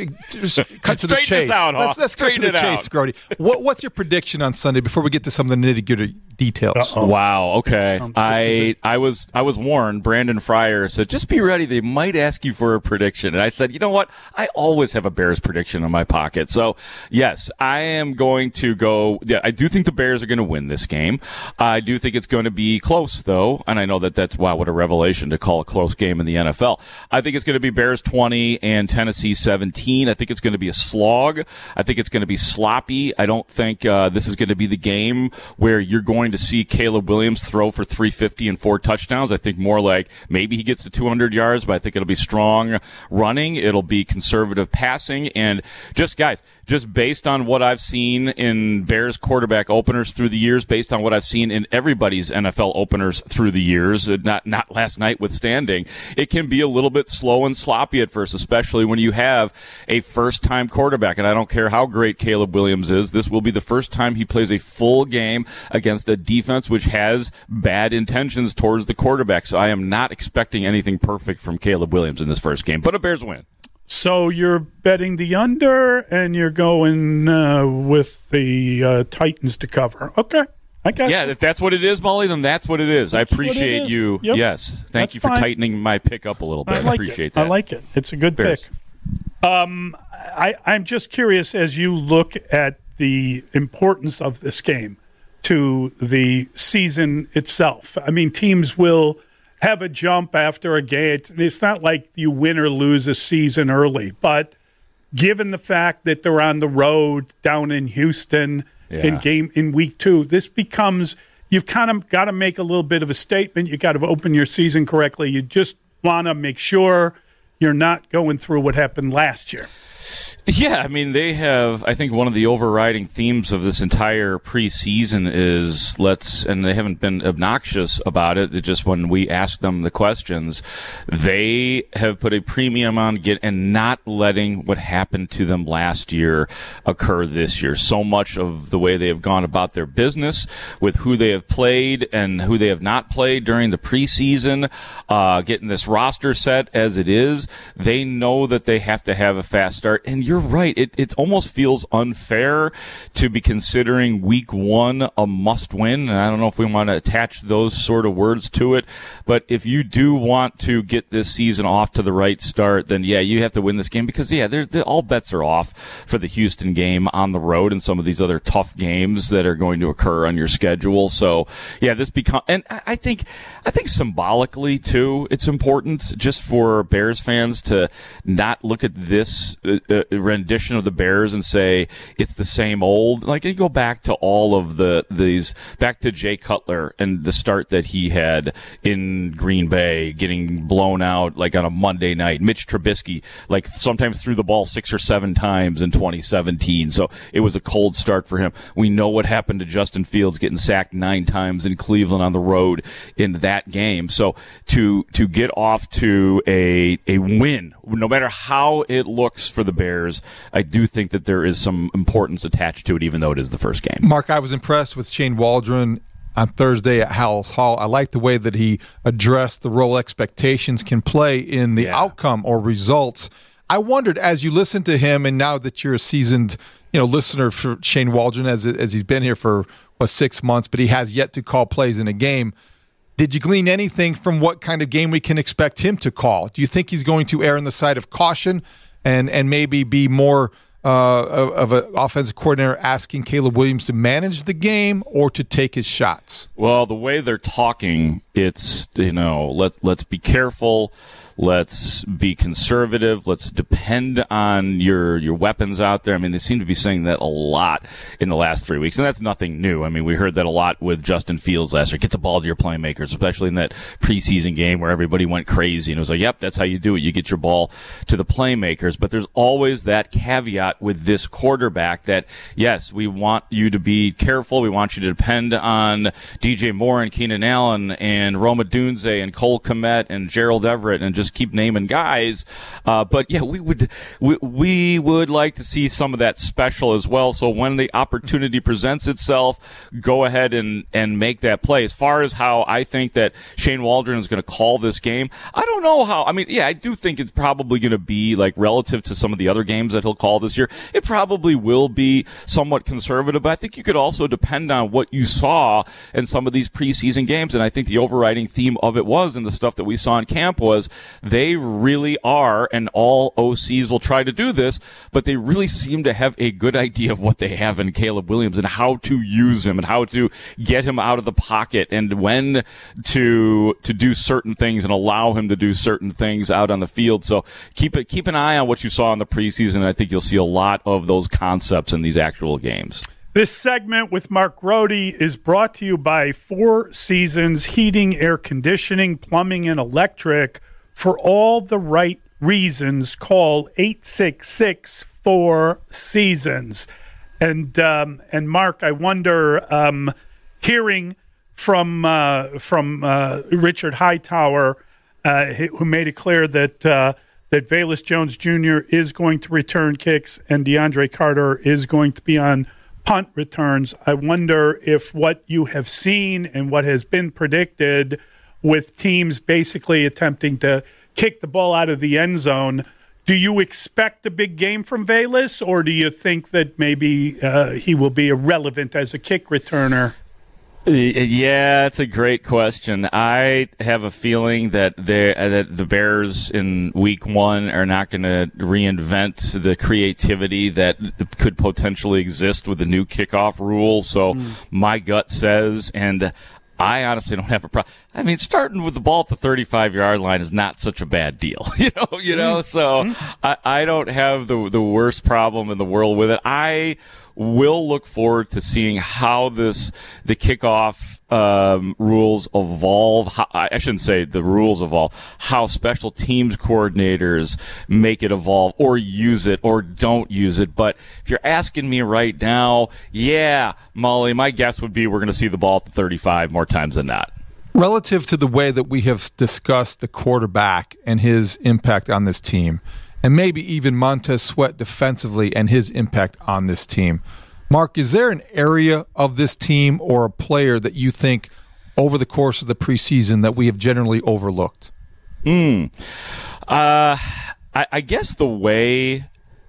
the chase. Let's cut to the chase, Grody. What's your prediction on Sunday before we get to some of the nitty-gritty details? Wow. Okay. I was warned. Brandon Fryer said, just be ready. They might ask you for a prediction. And I said, you know what? I always have a Bears prediction in my pocket. So, yes, I am going to go. Yeah, I do think the Bears are going to win this game. I do think it's going to be close, though. And I know that's, wow, what a revelation to call a close game in the NFL. I think it's going to be Bears 20 and Tennessee 17. I think it's going to be a slog. I think it's going to be sloppy. I don't think this is going to be the game where you're going to see Caleb Williams throw for 350 and 4 touchdowns. I think more like maybe he gets to 200 yards, but I think it'll be strong running. It'll be conservative passing. And just, guys, just based on what I've seen in Bears quarterback openers through the years, based on what I've seen in everybody's NFL openers through the years, not last night withstanding, it can be a little bit slow and sloppy at first, especially when you have a first-time quarterback. And I don't care how great Caleb Williams is, this will be the first time he plays a full game against a defense which has bad intentions towards the quarterback. So I am not expecting anything perfect from Caleb Williams in this first game, but a Bears win. So you're betting the under, and you're going with the Titans to cover. Okay. I got you. If that's what it is, Molly, then that's what it is. That's I appreciate you. Yep. Yes. Thank you for tightening my pick up a little bit. I appreciate that. I like it. It's a good Bears. pick. I'm just curious, as you look at the importance of this game to the season itself. I mean, teams will have a jump after a game. It's not like you win or lose a season early, but given the fact that they're on the road down in Houston in week 2, this becomes, you've kind of got to make a little bit of a statement. You got to open your season correctly. You just want to make sure you're not going through what happened last year. Yeah, I mean, they have, I think one of the overriding themes of this entire preseason is and they haven't been obnoxious about it. It's just when we ask them the questions, they have put a premium on and not letting what happened to them last year occur this year. So much of the way they have gone about their business with who they have played and who they have not played during the preseason, getting this roster set as it is, they know that they have to have a fast start. And you're right. It almost feels unfair to be considering week 1 a must win. And I don't know if we want to attach those sort of words to it. But if you do want to get this season off to the right start, then yeah, you have to win this game because all bets are off for the Houston game on the road and some of these other tough games that are going to occur on your schedule. So yeah, and I think symbolically too, it's important just for Bears fans to not look at this rendition of the Bears and say it's the same old. Like, you go back to all of back to Jay Cutler and the start that he had in Green Bay, getting blown out like on a Monday night. Mitch Trubisky, like, sometimes threw the ball 6 or 7 times in 2017. So it was a cold start for him. We know what happened to Justin Fields getting sacked 9 times in Cleveland on the road in that game. So to get off to a win, no matter how it looks for the Bears, I do think that there is some importance attached to it, even though it is the first game. Mark, I was impressed with Shane Waldron on Thursday at Howells Hall. I like the way that he addressed the role expectations can play in the outcome or results. I wondered, as you listen to him, and now that you're a seasoned listener for Shane Waldron, as he's been here for 6 months, but he has yet to call plays in a game. Did you glean anything from what kind of game we can expect him to call? Do you think he's going to err on the side of caution and maybe be more of an offensive coordinator asking Caleb Williams to manage the game or to take his shots? Well, the way they're talking, it's, let's be careful. Let's be conservative. Let's depend on your weapons out there. I mean, they seem to be saying that a lot in the last 3 weeks, and that's nothing new. I mean, we heard that a lot with Justin Fields last year. Get the ball to your playmakers, especially in that preseason game where everybody went crazy, and it was like, yep, that's how you do it. You get your ball to the playmakers. But there's always that caveat with this quarterback that, yes, we want you to be careful. We want you to depend on DJ Moore and Keenan Allen and Roma Dunze and Cole Kmet and Gerald Everett and just keep naming guys, but yeah, we would like to see some of that special as well. So when the opportunity presents itself, go ahead and make that play. As far as how I think that Shane Waldron is going to call this game, I don't know how. I mean, yeah, I do think it's probably going to be like relative to some of the other games that he'll call this year. It probably will be somewhat conservative, but I think you could also depend on what you saw in some of these preseason games. And I think the overriding theme of it was, and the stuff that we saw in camp was, they really are, and all OCs will try to do this, but they really seem to have a good idea of what they have in Caleb Williams and how to use him and how to get him out of the pocket and when to do certain things and allow him to do certain things out on the field. So keep an eye on what you saw in the preseason, and I think you'll see a lot of those concepts in these actual games. This segment with Mark Grote is brought to you by 4 Seasons Heating, Air Conditioning, Plumbing, and Electric. For all the right reasons, call 866-4SEASONS. And Mark, I wonder, hearing from Richard Hightower, who made it clear that Velus Jones Jr. is going to return kicks and DeAndre Carter is going to be on punt returns. I wonder if what you have seen and what has been predicted with teams basically attempting to kick the ball out of the end zone, do you expect a big game from Velus, or do you think that maybe he will be irrelevant as a kick returner? Yeah, it's a great question. I have a feeling that the Bears in week 1 are not going to reinvent the creativity that could potentially exist with the new kickoff rule. So my gut says, and I honestly don't have a problem. I mean, starting with the ball at the 35-yard line is not such a bad deal, you know. So I don't have the worst problem in the world with it. I will look forward to seeing how the kickoff rules evolve. I shouldn't say the rules evolve. How special teams coordinators make it evolve or use it or don't use it. But if you're asking me right now, yeah, Molly, my guess would be we're going to see the ball at the 35 more times than not. Relative to the way that we have discussed the quarterback and his impact on this team, and maybe even Montez Sweat defensively and his impact on this team, Mark, is there an area of this team or a player that you think over the course of the preseason that we have generally overlooked? I guess the way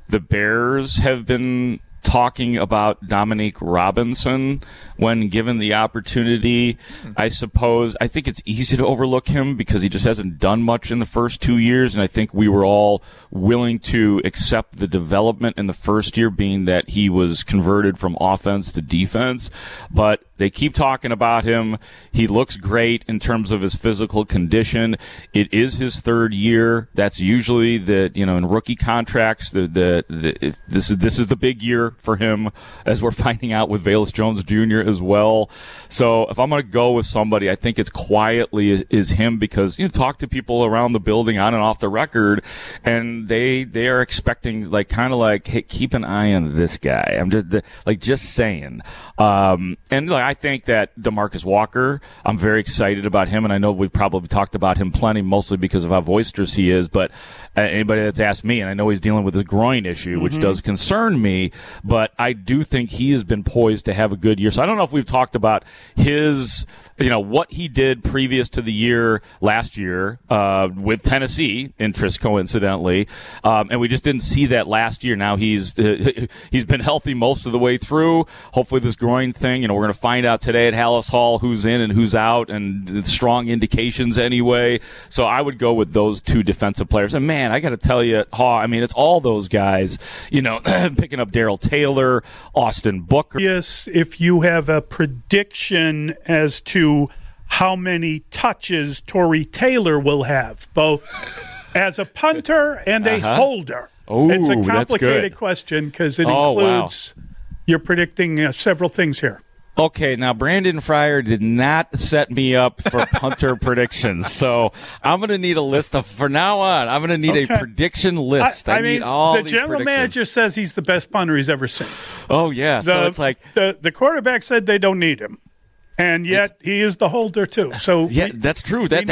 the Bears have been talking about Dominique Robinson when given the opportunity. I suppose I think it's easy to overlook him because he just hasn't done much in the first 2 years, and I think we were all willing to accept the development in the first year, being that he was converted from offense to defense. But they keep talking about him. He looks great in terms of his physical condition. It is his third year. That's usually in rookie contracts. This is the big year for him, as we're finding out with Velus Jones Jr. as well. So if I'm going to go with somebody, I think it's quietly is him, because you talk to people around the building on and off the record, and they are expecting hey, keep an eye on this guy. I'm just saying. I think that DeMarcus Walker, I'm very excited about him, and I know we've probably talked about him plenty, mostly because of how boisterous he is, but anybody that's asked me, and I know he's dealing with his groin issue, which does concern me, but I do think he has been poised to have a good year. So I don't know if we've talked about his, what he did previous to the year last year with Tennessee, interest coincidentally, and we just didn't see that last year. Now he's been healthy most of the way through. Hopefully this groin thing, we're going to find out today at Hallis Hall who's in and who's out, and strong indications anyway. So I would go with those two defensive players. And man, I got to tell you, it's all those guys, picking up Darrell Taylor, Austin Booker. Yes, if you have a prediction as to how many touches Tory Taylor will have, both as a punter and a holder. Ooh, it's a complicated question because it includes, you're predicting several things here. Okay, now Brandon Fryer did not set me up for punter predictions, so I'm going to need a list from now on. I'm going to need a prediction list. I need all the general manager says he's the best punter he's ever seen. Oh yeah, so it's like the quarterback said they don't need him. And yet he is the holder too. So yeah, that's true. That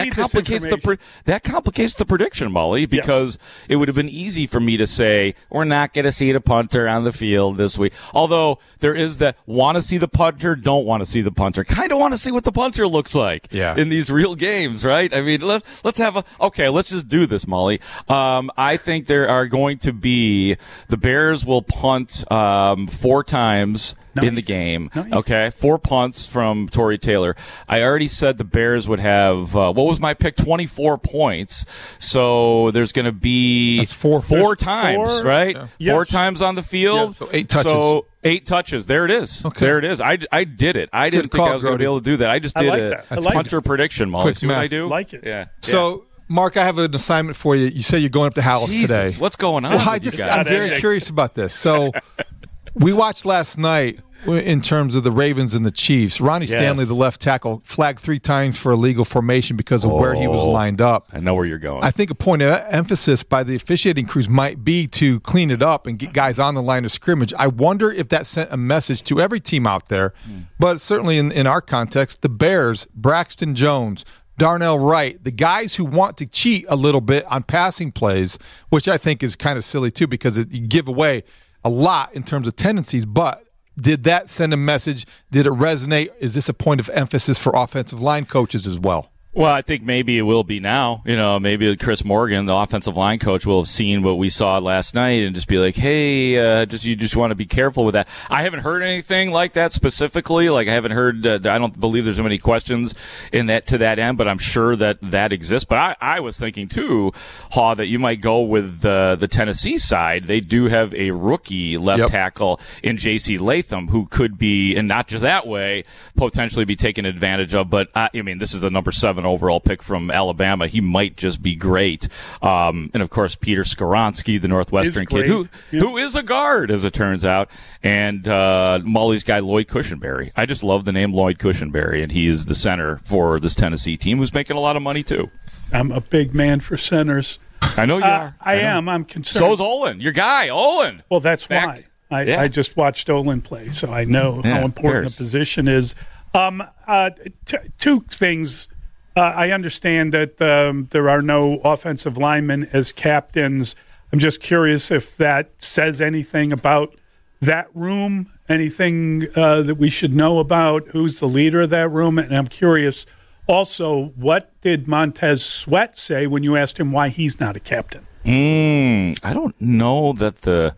complicates the prediction, Molly, because it would have been easy for me to say we're not going to see the punter on the field this week. Although there is that want to see the punter, don't want to see the punter. Kind of want to see what the punter looks like in these real games, right? I mean, let's just do this, Molly. I think there are going to be the Bears will punt 4 times. Nice. In the game. Nice. Okay, 4 punts from Tory Taylor. I already said the Bears would have, what was my pick? 24 points. So there's going to be four times, right? Yeah. 4 times on the field. Yeah, so 8 touches. So 8 touches. There it is. Okay. There it is. I did it. I didn't think I was going to be able to do that. I just did a punter prediction, Molly. Quick See math. what I do? Like it. Yeah. So, Mark, I have an assignment for you. You say you're going up to Hallis today. What's going on? Well, I'm very curious about this. So, we watched last night in terms of the Ravens and the Chiefs. Ronnie Stanley, the left tackle, flagged 3 times for illegal formation because of where he was lined up. I know where you're going. I think a point of emphasis by the officiating crews might be to clean it up and get guys on the line of scrimmage. I wonder if that sent a message to every team out there, but certainly in our context, the Bears, Braxton Jones, Darnell Wright, the guys who want to cheat a little bit on passing plays, which I think is kind of silly too because you give away a lot in terms of tendencies, but did that send a message? Did it resonate? Is this a point of emphasis for offensive line coaches as well? Well, I think maybe it will be now. Maybe Chris Morgan, the offensive line coach, will have seen what we saw last night and just be like, hey, you just want to be careful with that. I haven't heard anything like that specifically. Like, I haven't heard, I don't believe there's many questions to that end, but I'm sure that exists. But I was thinking, too, Haw, that you might go with the Tennessee side. They do have a rookie left tackle in J.C. Latham who could be, and not just that way, potentially be taken advantage of. But, this is a number 7 overall pick from Alabama. He might just be great. And of course, Peter Skoronski, the Northwestern kid, who is a guard, as it turns out. And Molly's guy, Lloyd Cushenberry. I just love the name Lloyd Cushenberry, and he is the center for this Tennessee team, who's making a lot of money, too. I'm a big man for centers. I know you are. I am. I'm concerned. So is Olin, your guy, Olin. Well, that's why. I just watched Olin play, so I know how important the position is. 2 things. I understand that there are no offensive linemen as captains. I'm just curious if that says anything about that room, anything that we should know about, who's the leader of that room. And I'm curious also, what did Montez Sweat say when you asked him why he's not a captain? I don't know that the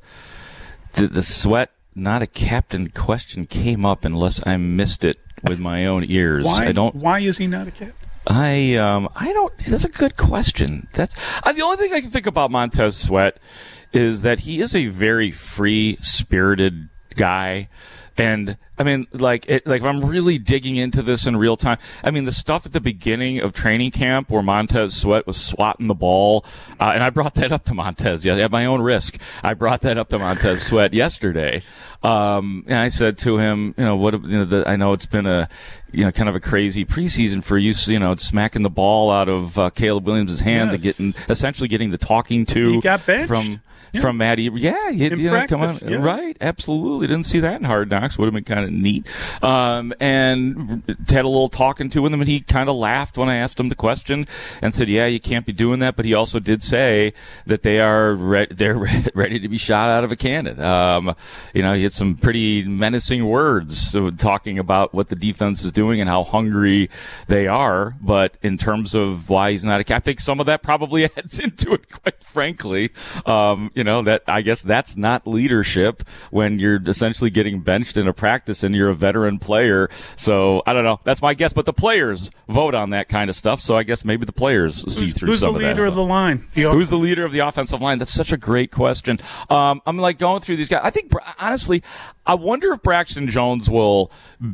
Sweat not a captain question came up unless I missed it with my own ears. Why is he not a captain? I don't. That's a good question. That's the only thing I can think about Montez Sweat is that he is a very free-spirited guy. And I mean, if I'm really digging into this in real time, I mean, the stuff at the beginning of training camp where Montez Sweat was swatting the ball, and I brought that up to Montez, at my own risk. I brought that up to Montez Sweat yesterday. And I said to him, I know it's been a, kind of a crazy preseason for you, smacking the ball out of Caleb Williams' hands and essentially getting the talking to he got benched. From Matty. Yeah, practice, come on. yeah. Right, absolutely. Didn't see that in Hard Knocks. Would have been kind of neat. And had a little talking to him, and he kind of laughed when I asked him the question and said, yeah, you can't be doing that. But he also did say that they're ready to be shot out of a cannon. He had some pretty menacing words talking about what the defense is doing and how hungry they are. But in terms of why he's not a captain, I think some of that probably adds into it, quite frankly. That I guess that's not leadership when you're essentially getting benched in a practice and you're a veteran player. So I don't know. That's my guess. But the players vote on that kind of stuff. So I guess maybe the players see through some of that. Who's the leader of the line? Who's the leader of the offensive line? That's such a great question. I'm going through these guys. I think, honestly, I wonder if Braxton Jones will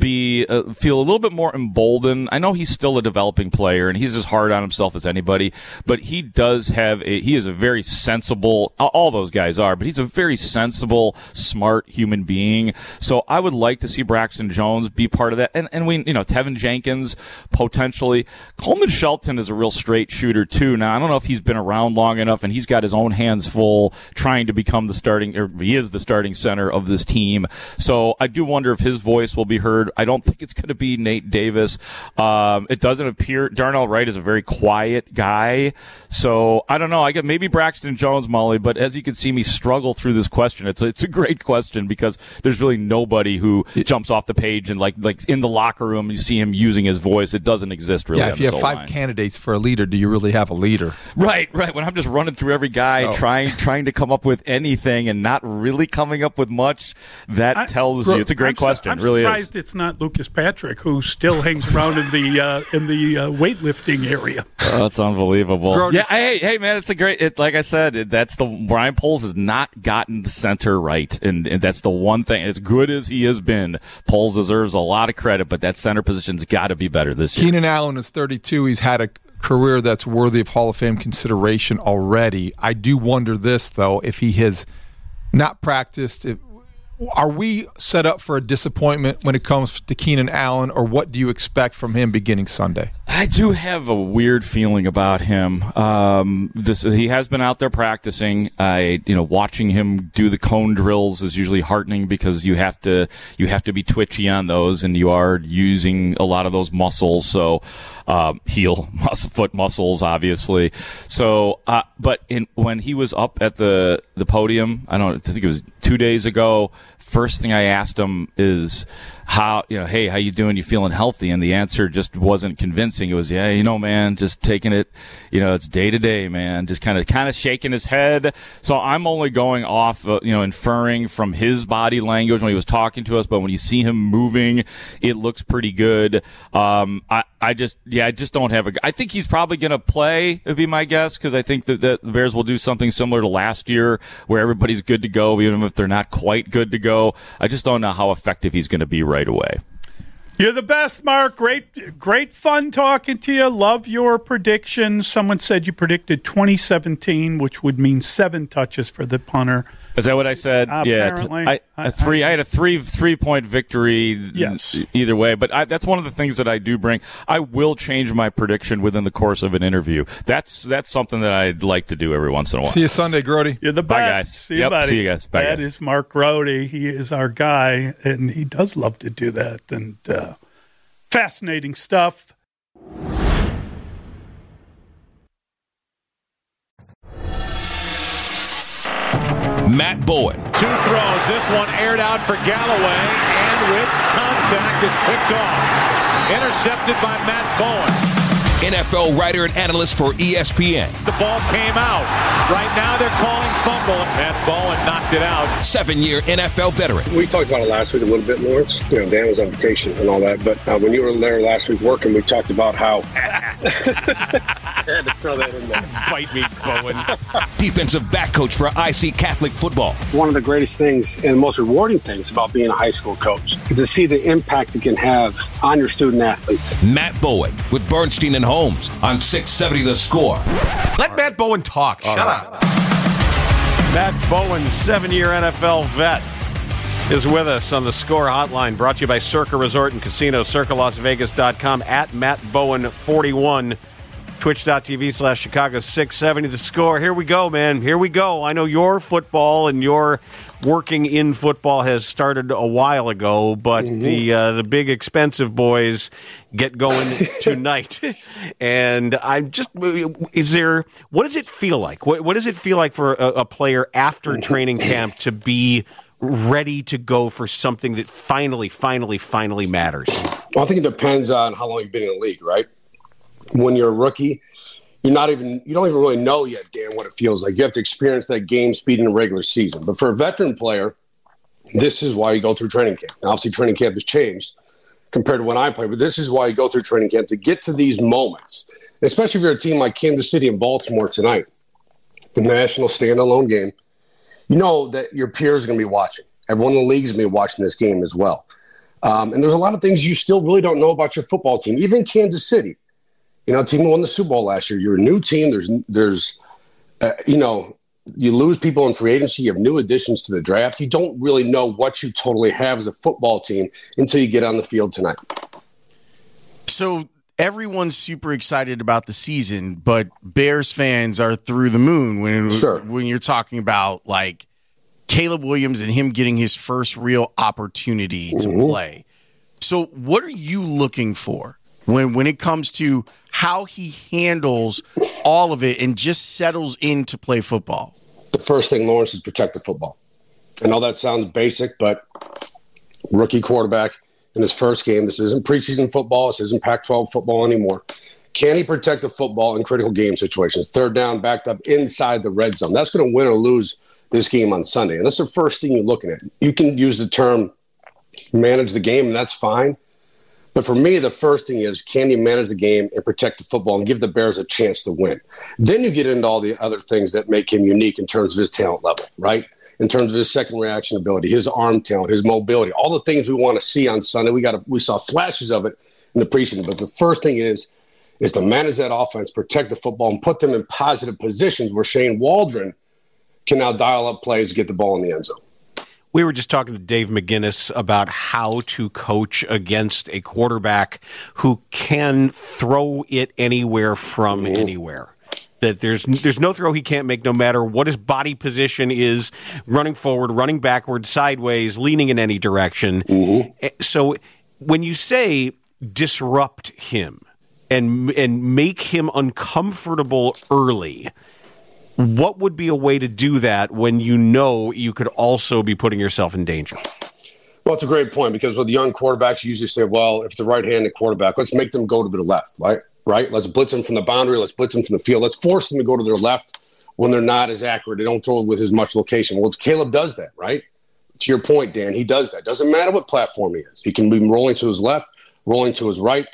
feel a little bit more emboldened. I know he's still a developing player and he's as hard on himself as anybody, but he is a very sensible, all those guys are, but he's a very sensible, smart human being. So I would like to see Braxton Jones be part of that. And we, Tevin Jenkins, potentially. Coleman Shelton is a real straight shooter too. Now, I don't know if he's been around long enough and he's got his own hands full trying to become he is the starting center of this team. So I do wonder if his voice will be heard. I don't think it's going to be Nate Davis. It doesn't appear Darnell Wright is a very quiet guy. So I don't know. I get maybe Braxton Jones, Molly, but as you can see me struggle through this question, it's a great question because there's really nobody who jumps off the page and like in the locker room you see him using his voice. It doesn't exist really. Yeah, if you have five candidates for a leader, do you really have a leader? Right. When I'm just running through every guy trying to come up with anything and not really coming up with much, that tells you it's a great question. I'm really surprised it's not Lucas Patrick who still hangs around in the weightlifting area. Oh, that's unbelievable. Yeah, hey man, it's a great. Like I said, that's the Ryan Poles has not gotten the center right, and that's the one thing. As good as he has been, Poles deserves a lot of credit, but that center position's got to be better this year. Keenan Allen is 32. He's had a career that's worthy of Hall of Fame consideration already. I do wonder this though, if he has not practiced. Are we set up for a disappointment when it comes to Keenan Allen, or what do you expect from him beginning Sunday? I do have a weird feeling about him. He has been out there practicing. Watching him do the cone drills is usually heartening because you have to be twitchy on those, and you are using a lot of those muscles. So foot muscles, obviously. So, but when he was up at the podium, I think it was 2 days ago. First thing I asked him is hey, how you doing? You feeling healthy? And the answer just wasn't convincing. It was, man, just taking it, it's day to day, man. Just kind of shaking his head. So I'm only going off, inferring from his body language when he was talking to us. But when you see him moving, it looks pretty good. I just don't have I think he's probably going to play, would be my guess, because I think that the Bears will do something similar to last year where everybody's good to go, even if they're not quite good to go. I just don't know how effective he's going to be right away. You're the best, Mark. Great fun talking to you. Love your predictions. Someone said you predicted 2017, which would mean 7 touches for the punter. Is that what I said? Apparently. Yeah. I had a 3-point victory. Yes. Either way, but that's one of the things that I do bring. I will change my prediction within the course of an interview. That's something that I'd like to do every once in a while. See you Sunday, Grody. You're the best. Bye, guys. See you, buddy. See you guys. Bye, That guys. is Mark Grody. He is our guy, and he does love to do that. And fascinating stuff. Matt Bowen. 2 throws. This one aired out for Galloway, and with contact, it's picked off. Intercepted by Matt Bowen. NFL writer and analyst for ESPN. The ball came out. Right now they're calling fumble. Matt Bowen knocked it out. 7-year NFL veteran. We talked about it last week a little bit, Lawrence. Dan was on vacation and all that. But when you were there last week working, we talked about how... I had to throw that in there. Bite me, Bowen. Defensive back coach for IC Catholic football. One of the greatest things and most rewarding things about being a high school coach is to see the impact it can have on your student athletes. Matt Bowen with Bernstein and Holmes on 670 The Score. Let Matt Bowen talk. Shut up. Matt Bowen, 7-year NFL vet, is with us on the Score Hotline, brought to you by Circa Resort and Casino, CircaLasVegas.com, at Matt Bowen 41, Twitch.tv/Chicago 670 The Score. Here we go, man. Here we go. I know your football and your working in football has started a while ago, but the big expensive boys get going tonight. And I'm just, what does it feel like? What does it feel like for a player after training camp to be ready to go for something that finally matters? Well, I think it depends on how long you've been in the league, right? When you're a rookie, you don't even really know yet, Dan, what it feels like. You have to experience that game speed in a regular season. But for a veteran player, this is why you go through training camp. Now, obviously, training camp has changed compared to when I played, but this is why you go through training camp, to get to these moments, especially if you're a team like Kansas City and Baltimore tonight, the national standalone game. You know that your peers are going to be watching. Everyone in the league is going to be watching this game as well. And there's a lot of things you still really don't know about your football team, even Kansas City. Team that won the Super Bowl last year. You're a new team. There's you lose people in free agency. You have new additions to the draft. You don't really know what you totally have as a football team until you get on the field tonight. So everyone's super excited about the season, but Bears fans are through the moon when you're talking about like Caleb Williams and him getting his first real opportunity to play. So what are you looking for when it comes to how he handles all of it and just settles in to play football? The first thing, Lawrence, is protect the football. I know that sounds basic, but rookie quarterback in his first game, this isn't preseason football, this isn't Pac-12 football anymore. Can he protect the football in critical game situations? Third down, backed up inside the red zone. That's going to win or lose this game on Sunday. And that's the first thing you're looking at. You can use the term manage the game, and that's fine. But for me, the first thing is, can you manage the game and protect the football and give the Bears a chance to win? Then you get into all the other things that make him unique in terms of his talent level, right? In terms of his second reaction ability, his arm talent, his mobility, all the things we want to see on Sunday. We saw flashes of it in the preseason. But the first thing is to manage that offense, protect the football, and put them in positive positions where Shane Waldron can now dial up plays to get the ball in the end zone. We were just talking to Dave McGinnis about how to coach against a quarterback who can throw it anywhere from anywhere. That there's no throw he can't make, no matter what his body position is, running forward, running backward, sideways, leaning in any direction. So when you say disrupt him and make him uncomfortable early, what would be a way to do that when you know you could also be putting yourself in danger? Well, it's a great point, because with young quarterbacks, you usually say, well, if it's a right-handed quarterback, let's make them go to their left, right? Let's blitz them from the boundary. Let's blitz them from the field. Let's force them to go to their left when they're not as accurate. They don't throw with as much location. Well, Caleb does that, right? To your point, Dan, he does that. Doesn't matter what platform he is. He can be rolling to his left, rolling to his right.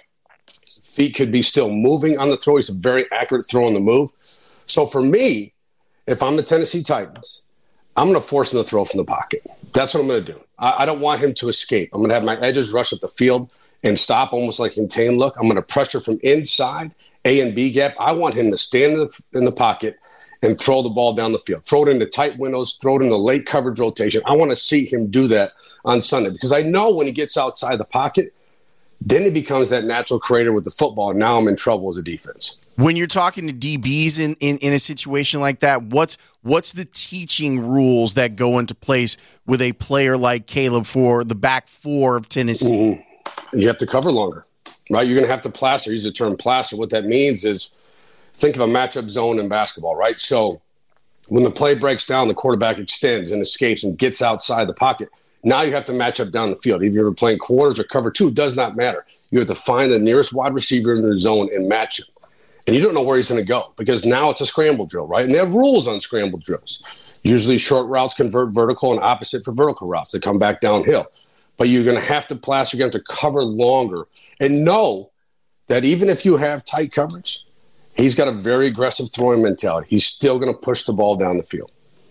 Feet could be still moving on the throw. He's a very accurate throw on the move. So for me, if I'm the Tennessee Titans, I'm going to force him to throw from the pocket. That's what I'm going to do. I don't want him to escape. I'm going to have my edges rush up the field and stop, almost like contain look. I'm going to pressure from inside, A and B gap. I want him to stand in the pocket and throw the ball down the field. Throw it into tight windows, throw it into late coverage rotation. I want to see him do that on Sunday, because I know when he gets outside the pocket, then he becomes that natural creator with the football. And now I'm in trouble as a defense. When you're talking to DBs in a situation like that, what's the teaching rules that go into place with a player like Caleb for the back four of Tennessee? You have to cover longer, right? You're going to have to plaster. Use the term plaster. What that means is, think of a matchup zone in basketball, right? So when the play breaks down, the quarterback extends and escapes and gets outside the pocket. Now you have to match up down the field. If you're playing quarters or cover two, it does not matter. You have to find the nearest wide receiver in the zone and match him. and you don't know where he's going to go because now it's a scramble drill, right? And they have rules on scramble drills. Usually short routes convert vertical and opposite for vertical routes. They come back downhill. But you're going to have to blast, you're going to have to cover longer and know that even if you have tight coverage, he's got a very aggressive throwing mentality. He's still going to push the ball down the field.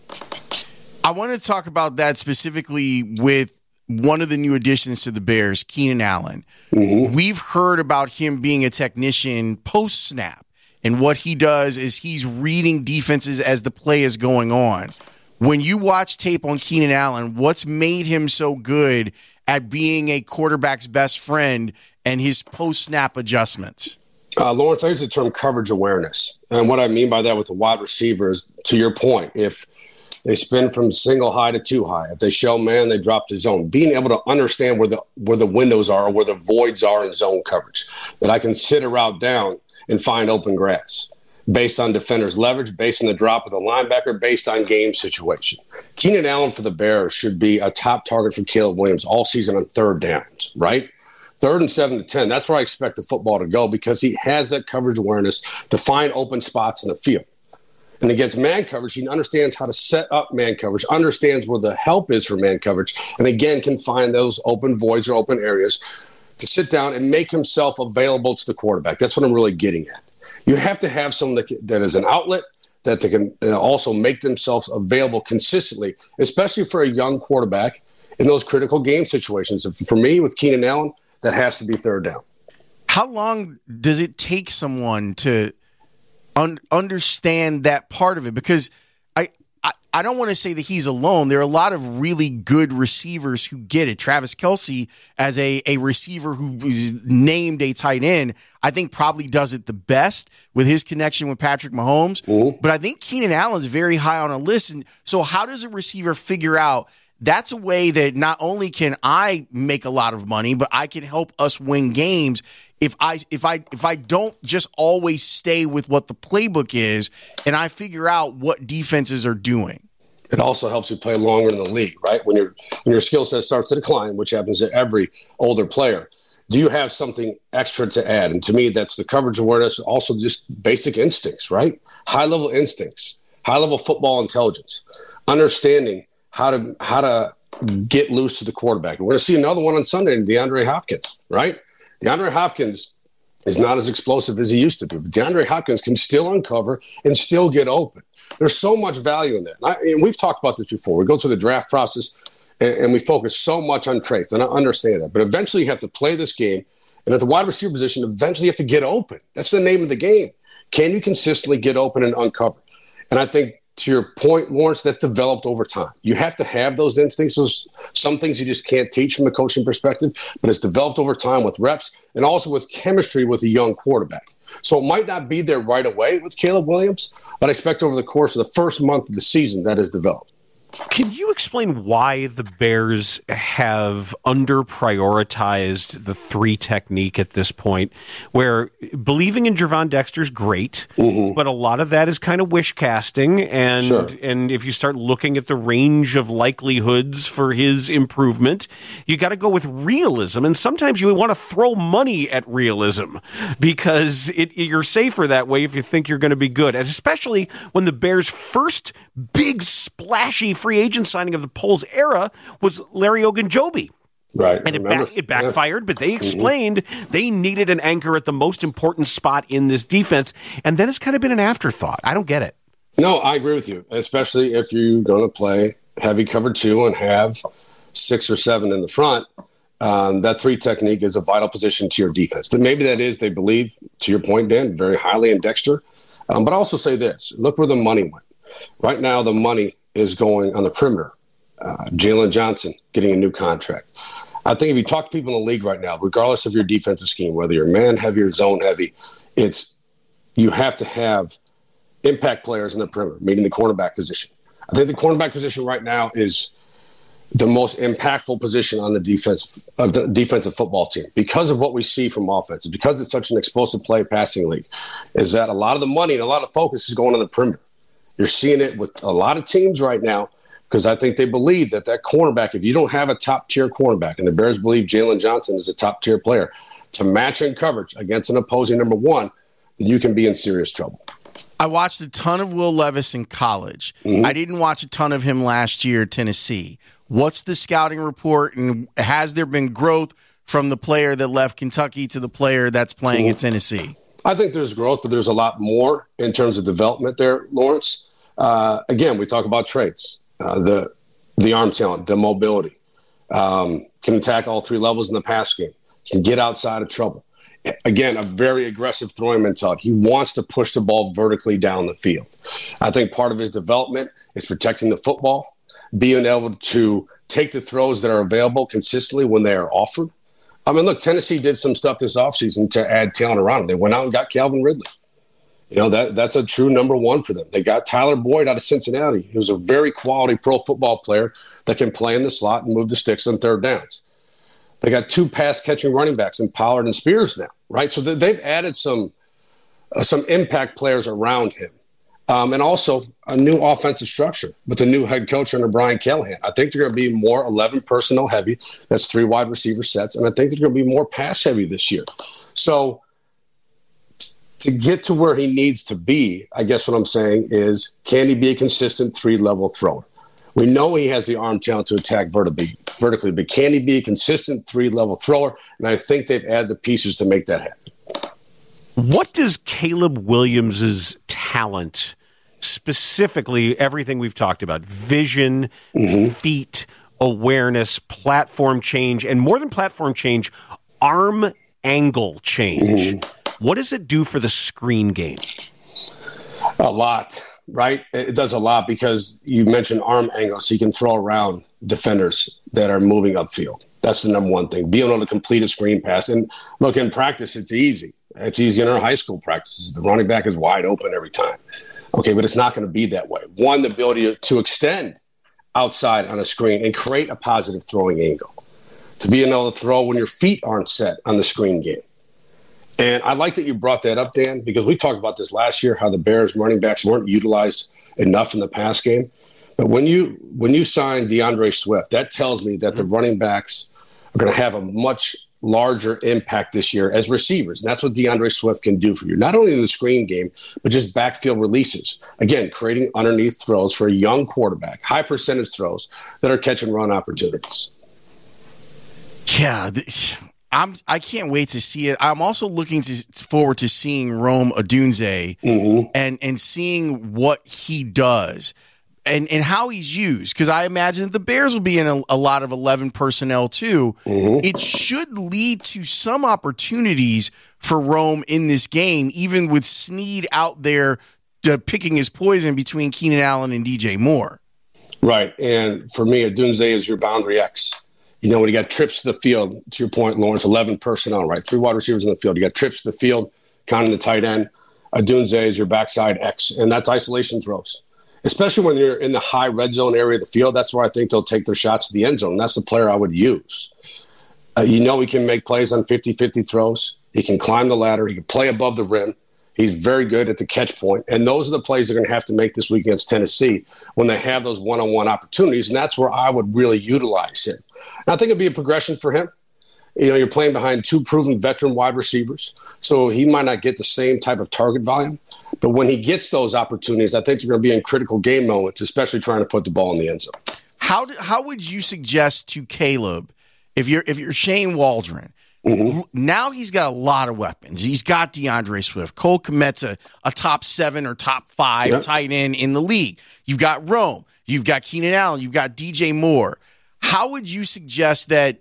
I want to talk about that specifically with one of the new additions to the Bears, Keenan Allen. Mm-hmm. We've heard about him being a technician post-snap, and what he does is he's reading defenses as the play is going on. When you watch tape on Keenan Allen, what's made him so good at being a quarterback's best friend and his post-snap adjustments? Lawrence, I use the term coverage awareness. And what I mean by that with the wide receivers, to your point, if they spin from single high to two high, if they show man, they drop to zone, being able to understand where the windows are, or where the voids are in zone coverage, that I can sit a route down and find open grass based on defender's leverage, based on the drop of the linebacker, based on game situation. Keenan Allen for the Bears should be a top target for Caleb Williams all season on third downs, right? 3rd and 7 to 10, that's where I expect the football to go because he has that coverage awareness to find open spots in the field. And against man coverage, he understands how to set up man coverage, understands where the help is for man coverage, and again can find those open voids or open areas to sit down and make himself available to the quarterback. That's what I'm really getting at. You have to have someone that is an outlet, that they can also make themselves available consistently, especially for a young quarterback in those critical game situations. For me, with Keenan Allen, that has to be third down. How long does it take someone to understand that part of it? Because I don't want to say that he's alone. There are a lot of really good receivers who get it. Travis Kelce, as a receiver who is named a tight end, I think probably does it the best with his connection with Patrick Mahomes. Mm-hmm. But I think Keenan Allen's very high on a list. And so how does a receiver figure out that's a way that not only can I make a lot of money, but I can help us win games if I don't just always stay with what the playbook is and I figure out what defenses are doing. It also helps you play longer in the league, right? When your skill set starts to decline, which happens to every older player, do you have something extra to add? And to me, that's the coverage awareness, also just basic instincts, right? High-level instincts, high-level football intelligence, understanding how to get loose to the quarterback. And we're going to see another one on Sunday, DeAndre Hopkins, right? DeAndre Hopkins is not as explosive as he used to be, but DeAndre Hopkins can still uncover and still get open. There's so much value in that. And we've talked about this before. We go through the draft process, and we focus so much on traits, and I understand that. But eventually you have to play this game, and at the wide receiver position, eventually you have to get open. That's the name of the game. Can you consistently get open and uncover? And I think, to your point, Lawrence, that's developed over time. You have to have those instincts. There's some things you just can't teach from a coaching perspective, but it's developed over time with reps and also with chemistry with a young quarterback. So it might not be there right away with Caleb Williams, but I expect over the course of the first month of the season that is developed. Can you explain why the Bears have under-prioritized the 3 technique at this point, where believing in Gervon Dexter's great, but a lot of that is kind of wish casting, and Sure. and if you start looking at the range of likelihoods for his improvement, you got to go with realism, and sometimes you want to throw money at realism because you're safer that way if you think you're going to be good, and especially when the Bears' first big splashy free agent signing of the Poles era was Larry Ogunjobi. Right. And it backfired, but they explained they needed an anchor at the most important spot in this defense, and then it's kind of been an afterthought. I don't get it. No, I agree with you, especially if you're going to play heavy cover 2 and have 6 or 7 in the front. That 3 technique is a vital position to your defense. But maybe that is, they believe, to your point, Dan, very highly in Dexter. But I'll also say this. Look where the money went. Right now, the money is going on the perimeter. Jalen Johnson getting a new contract. I think if you talk to people in the league right now, regardless of your defensive scheme, whether you're man heavy or zone heavy, you have to have impact players in the perimeter, meaning the cornerback position. I think the cornerback position right now is the most impactful position on the defensive football team because of what we see from offense, because it's such an explosive play passing league, is that a lot of the money and a lot of focus is going on the perimeter. You're seeing it with a lot of teams right now because I think they believe that cornerback, if you don't have a top-tier cornerback, and the Bears believe Jalen Johnson is a top-tier player, to match in coverage against an opposing number 1, then you can be in serious trouble. I watched a ton of Will Levis in college. I didn't watch a ton of him last year at Tennessee. What's the scouting report, and has there been growth from the player that left Kentucky to the player that's playing at Tennessee? I think there's growth, but there's a lot more in terms of development there, Lawrence. Again, we talk about traits, the arm talent, the mobility, can attack all three levels in the pass game, can get outside of trouble. Again, a very aggressive throwing mentality. He wants to push the ball vertically down the field. I think part of his development is protecting the football, being able to take the throws that are available consistently when they are offered. I mean, look, Tennessee did some stuff this offseason to add talent around him. They went out and got Calvin Ridley. You know, that's a true number one for them. They got Tyler Boyd out of Cincinnati. He was a very quality pro football player that can play in the slot and move the sticks on third downs. They got 2 pass-catching running backs in Pollard and Spears now, right? So they've added some impact players around him. And also a new offensive structure with the new head coach under Brian Callahan. I think they're going to be more 11 personnel heavy. That's 3 wide receiver sets. And I think they're going to be more pass heavy this year. So to get to where he needs to be, I guess what I'm saying is, can he be a consistent 3-level thrower? We know he has the arm talent to attack vertically, but can he be a consistent 3-level thrower? And I think they've added the pieces to make that happen. What does Caleb Williams' talent, specifically everything we've talked about, vision, feet, awareness, platform change, and more than platform change, arm angle change, what does it do for the screen game? A lot, right? It does a lot because you mentioned arm angle, so you can throw around defenders that are moving upfield. That's the number one thing, being able to complete a screen pass. And look, in practice, it's easy. It's easy in our high school practices. The running back is wide open every time. Okay, but it's not going to be that way. One, the ability to extend outside on a screen and create a positive throwing angle. To be able to throw when your feet aren't set on the screen game. And I like that you brought that up, Dan, because we talked about this last year, how the Bears running backs weren't utilized enough in the pass game. But when you sign DeAndre Swift, that tells me that the running backs are going to have a much larger impact this year as receivers. And that's what DeAndre Swift can do for you. Not only in the screen game, but just backfield releases. Again, creating underneath throws for a young quarterback, high percentage throws that are catch and run opportunities. Yeah, I can't wait to see it. I'm also looking forward to seeing Rome Odunze and seeing what he does. And how he's used, because I imagine that the Bears will be in a lot of 11 personnel too. It should lead to some opportunities for Rome in this game, even with Snead out there picking his poison between Keenan Allen and DJ Moore. Right, and for me, Odunze is your boundary X. You know, when you got trips to the field, to your point, Lawrence, 11 personnel, right? 3 wide receivers in the field. You got trips to the field, counting the tight end. Odunze is your backside X, and that's isolation throws. Especially when you're in the high red zone area of the field, that's where I think they'll take their shots to the end zone. That's the player I would use. You know, he can make plays on 50-50 throws. He can climb the ladder. He can play above the rim. He's very good at the catch point. And those are the plays they're going to have to make this week against Tennessee when they have those one-on-one opportunities. And that's where I would really utilize him. And I think it'd be a progression for him. You know, you're playing behind 2 proven veteran wide receivers, so he might not get the same type of target volume. But when he gets those opportunities, I think they're going to be in critical game moments, especially trying to put the ball in the end zone. How would you suggest to Caleb, if you're Shane Waldron, now he's got a lot of weapons. He's got DeAndre Swift. Cole Kmet's a top 7 or top 5 tight end in the league. You've got Rome. You've got Keenan Allen. You've got DJ Moore. How would you suggest that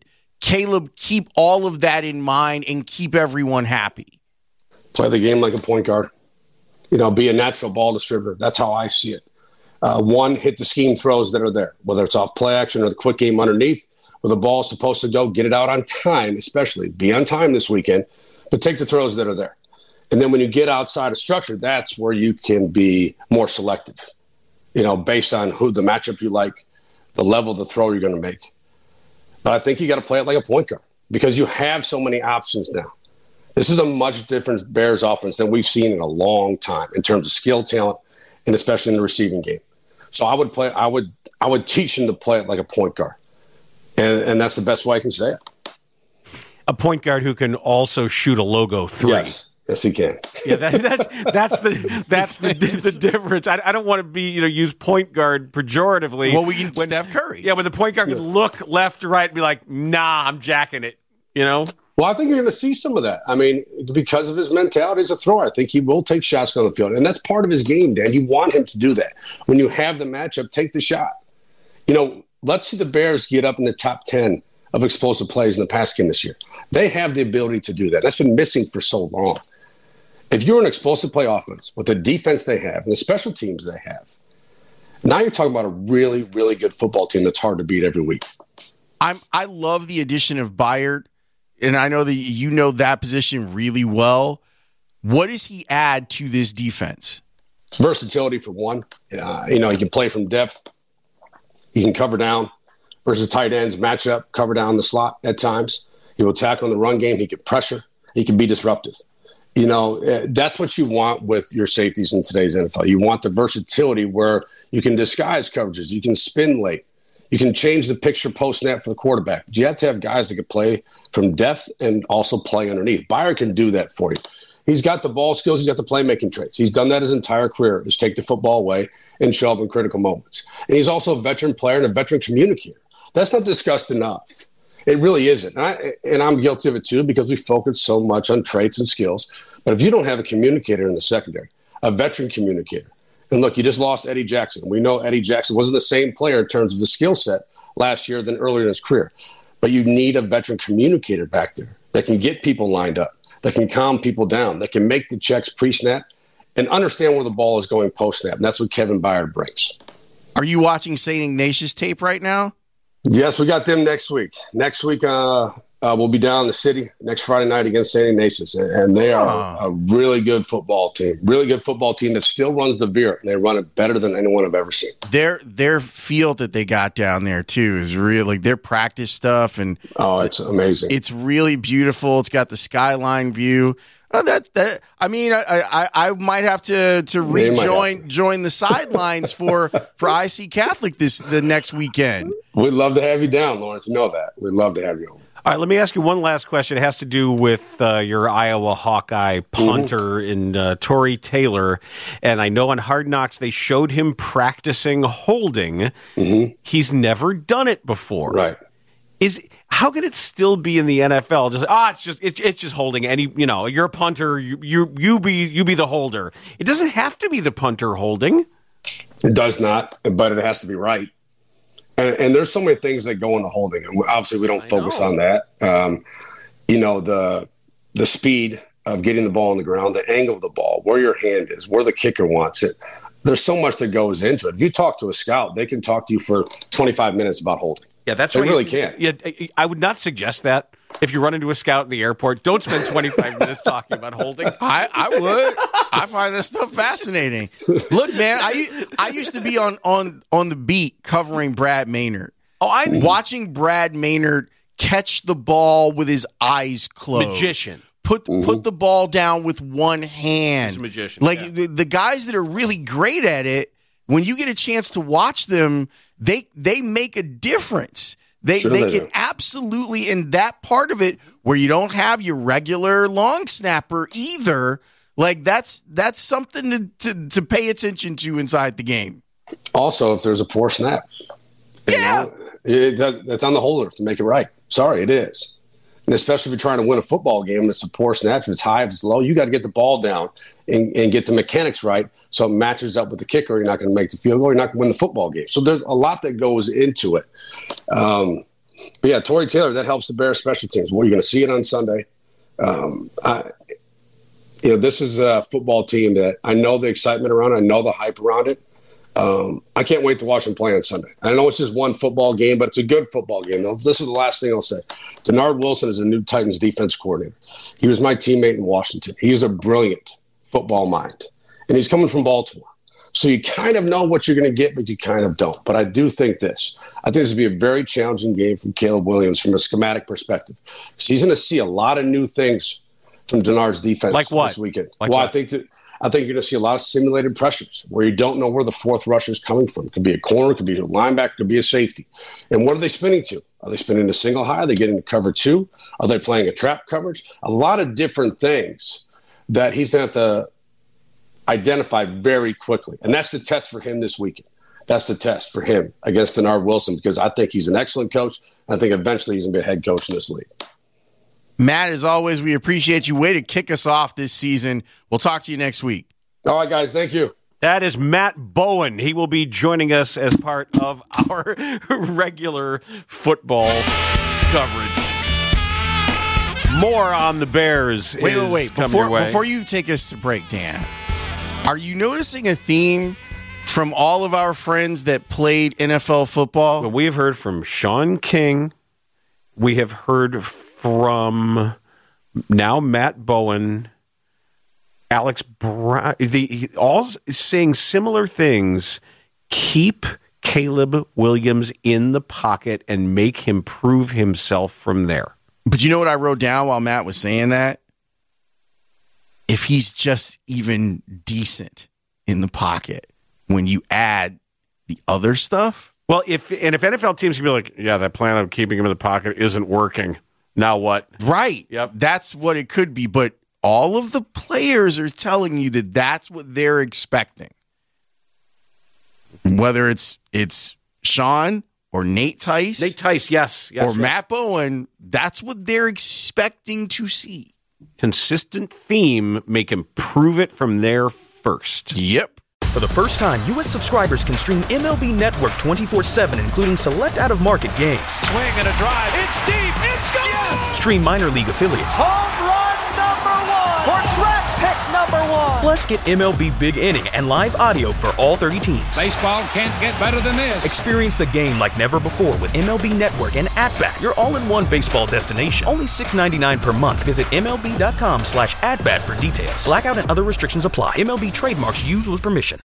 Caleb keep all of that in mind and keep everyone happy? Play the game like a point guard. You know, be a natural ball distributor. That's how I see it. One, hit the scheme throws that are there, whether it's off play action or the quick game underneath, where the ball's supposed to go, get it out on time, especially. Be on time this weekend, but take the throws that are there. And then when you get outside of structure, that's where you can be more selective, you know, based on who the matchup you like, the level of the throw you're going to make. But I think you got to play it like a point guard because you have so many options now. This is a much different Bears offense than we've seen in a long time in terms of skill, talent, and especially in the receiving game. So I would teach him to play it like a point guard. And that's the best way I can say it. A point guard who can also shoot a logo 3. Yes, he can. Yeah, that's the difference. I don't want to be use point guard pejoratively. Well, we can Steph Curry. Yeah, when the point guard can look left to right and be like, "Nah, I'm jacking it." Well, I think you're going to see some of that. I mean, because of his mentality as a thrower, I think he will take shots down the field, and that's part of his game, Dan. You want him to do that. When you have the matchup, take the shot. Let's see the Bears get up in the top 10 of explosive plays in the pass game this year. They have the ability to do that. That's been missing for so long. If you're an explosive play offense with the defense they have and the special teams they have, now you're talking about a really, really good football team that's hard to beat every week. I love the addition of Byard, and I know that you know that position really well. What does he add to this defense? It's versatility for one. He can play from depth. He can cover down versus tight ends, matchup, cover down the slot at times. He will tackle in the run game. He can pressure. He can be disruptive. That's what you want with your safeties in today's NFL. You want the versatility where you can disguise coverages. You can spin late. You can change the picture post-snap for the quarterback. But you have to have guys that can play from depth and also play underneath. Byard can do that for you. He's got the ball skills. He's got the playmaking traits. He's done that his entire career, is take the football away and show up in critical moments. And he's also a veteran player and a veteran communicator. That's not discussed enough. It really isn't. And I'm guilty of it too because we focus so much on traits and skills. But if you don't have a communicator in the secondary, a veteran communicator, and look, you just lost Eddie Jackson. We know Eddie Jackson wasn't the same player in terms of his skill set last year than earlier in his career. But you need a veteran communicator back there that can get people lined up, that can calm people down, that can make the checks pre-snap and understand where the ball is going post-snap. And that's what Kevin Byard brings. Are you watching St. Ignatius tape right now? Yes, we got them next week. Next week, we'll be down in the city next Friday night against St. Ignatius. And they are a really good football team. Really good football team that still runs the Vera. They run it better than anyone I've ever seen. Their field that they got down there, too, is really their practice stuff. And it's amazing. It's really beautiful. It's got the skyline view. I might have to join the sidelines for IC Catholic the next weekend. We'd love to have you down, Lawrence. You know that. We'd love to have you on. All right, let me ask you one last question. It has to do with your Iowa Hawkeye punter in Tory Taylor. And I know on Hard Knocks they showed him practicing holding. Mm-hmm. He's never done it before. Right. How can it still be in the NFL? It's just holding. You're a punter. You be the holder. It doesn't have to be the punter holding. It does not, but it has to be right. And there's so many things that go into holding, and obviously we don't focus on that. The speed of getting the ball on the ground, the angle of the ball, where your hand is, where the kicker wants it. There's so much that goes into it. If you talk to a scout, they can talk to you for 25 minutes about holding. Yeah, that's they right. really can. Yeah, I would not suggest that. If you run into a scout in the airport, don't spend 25 minutes talking about holding. I would. I find this stuff fascinating. Look, man, I used to be on the beat covering Brad Maynard. Watching Brad Maynard catch the ball with his eyes closed. Magician. Put the ball down with one hand. He's a magician. The guys that are really great at it, when you get a chance to watch them, they make a difference. They can absolutely, in that part of it where you don't have your regular long snapper either, that's something to pay attention to inside the game. Also, if there's a poor snap, that's on the holder to make it right. Sorry, it is. And especially if you're trying to win a football game and it's a poor snap, if it's high, if it's low, you got to get the ball down and get the mechanics right so it matches up with the kicker. You're not going to make the field goal. You're not going to win the football game. So there's a lot that goes into it. But yeah, Tory Taylor, that helps the Bears special teams. Well, you're going to see it on Sunday. This is a football team that I know the excitement around it. I know the hype around it. I can't wait to watch them play on Sunday. I know it's just one football game, but it's a good football game. This is the last thing I'll say. Denard Wilson is a new Titans defense coordinator. He was my teammate in Washington. He is a brilliant football mind, and he's coming from Baltimore. So you kind of know what you're going to get, but you kind of don't. But I do think this. I think this would be a very challenging game from Caleb Williams from a schematic perspective. Because he's going to see a lot of new things from Denard's defense this weekend. I think you're going to see a lot of simulated pressures where you don't know where the fourth rusher is coming from. It could be a corner, it could be a linebacker, it could be a safety. And what are they spinning to? Are they spinning to single high? Are they getting to cover two? Are they playing a trap coverage? A lot of different things that he's going to have to identify very quickly. And that's the test for him this weekend. That's the test for him against Denard Wilson, because I think he's an excellent coach. I think eventually he's going to be a head coach in this league. Matt, as always, we appreciate you. Way to kick us off this season. We'll talk to you next week. All right, guys. Thank you. That is Matt Bowen. He will be joining us as part of our regular football coverage. More on the Bears. Wait. Before you take us to break, Dan, are you noticing a theme from all of our friends that played NFL football? Well, we have heard from Sean King. We have heard from now Matt Bowen, Alex Brown, all saying similar things. Keep Caleb Williams in the pocket and make him prove himself from there. But you know what I wrote down while Matt was saying that? If he's just even decent in the pocket when you add the other stuff. Well, if NFL teams can be like, yeah, that plan of keeping him in the pocket isn't working. Now what? Right. Yep. That's what it could be. But all of the players are telling you that that's what they're expecting. Whether it's Sean or Nate Tice. Nate Tice, yes. Or Matt Bowen, that's what they're expecting to see. Consistent theme, make him prove it from there first. Yep. For the first time, U.S. subscribers can stream MLB Network 24/7, including select out-of-market games. Swing and a drive. It's deep. It's gone. Yes. Stream minor league affiliates. Home run number 1. Or draft pick number 1. Plus, get MLB Big Inning and live audio for all 30 teams. Baseball can't get better than this. Experience the game like never before with MLB Network and At-Bat, your all-in-one baseball destination. Only $6.99 per month. Visit MLB.com/atbat for details. Blackout and other restrictions apply. MLB trademarks used with permission.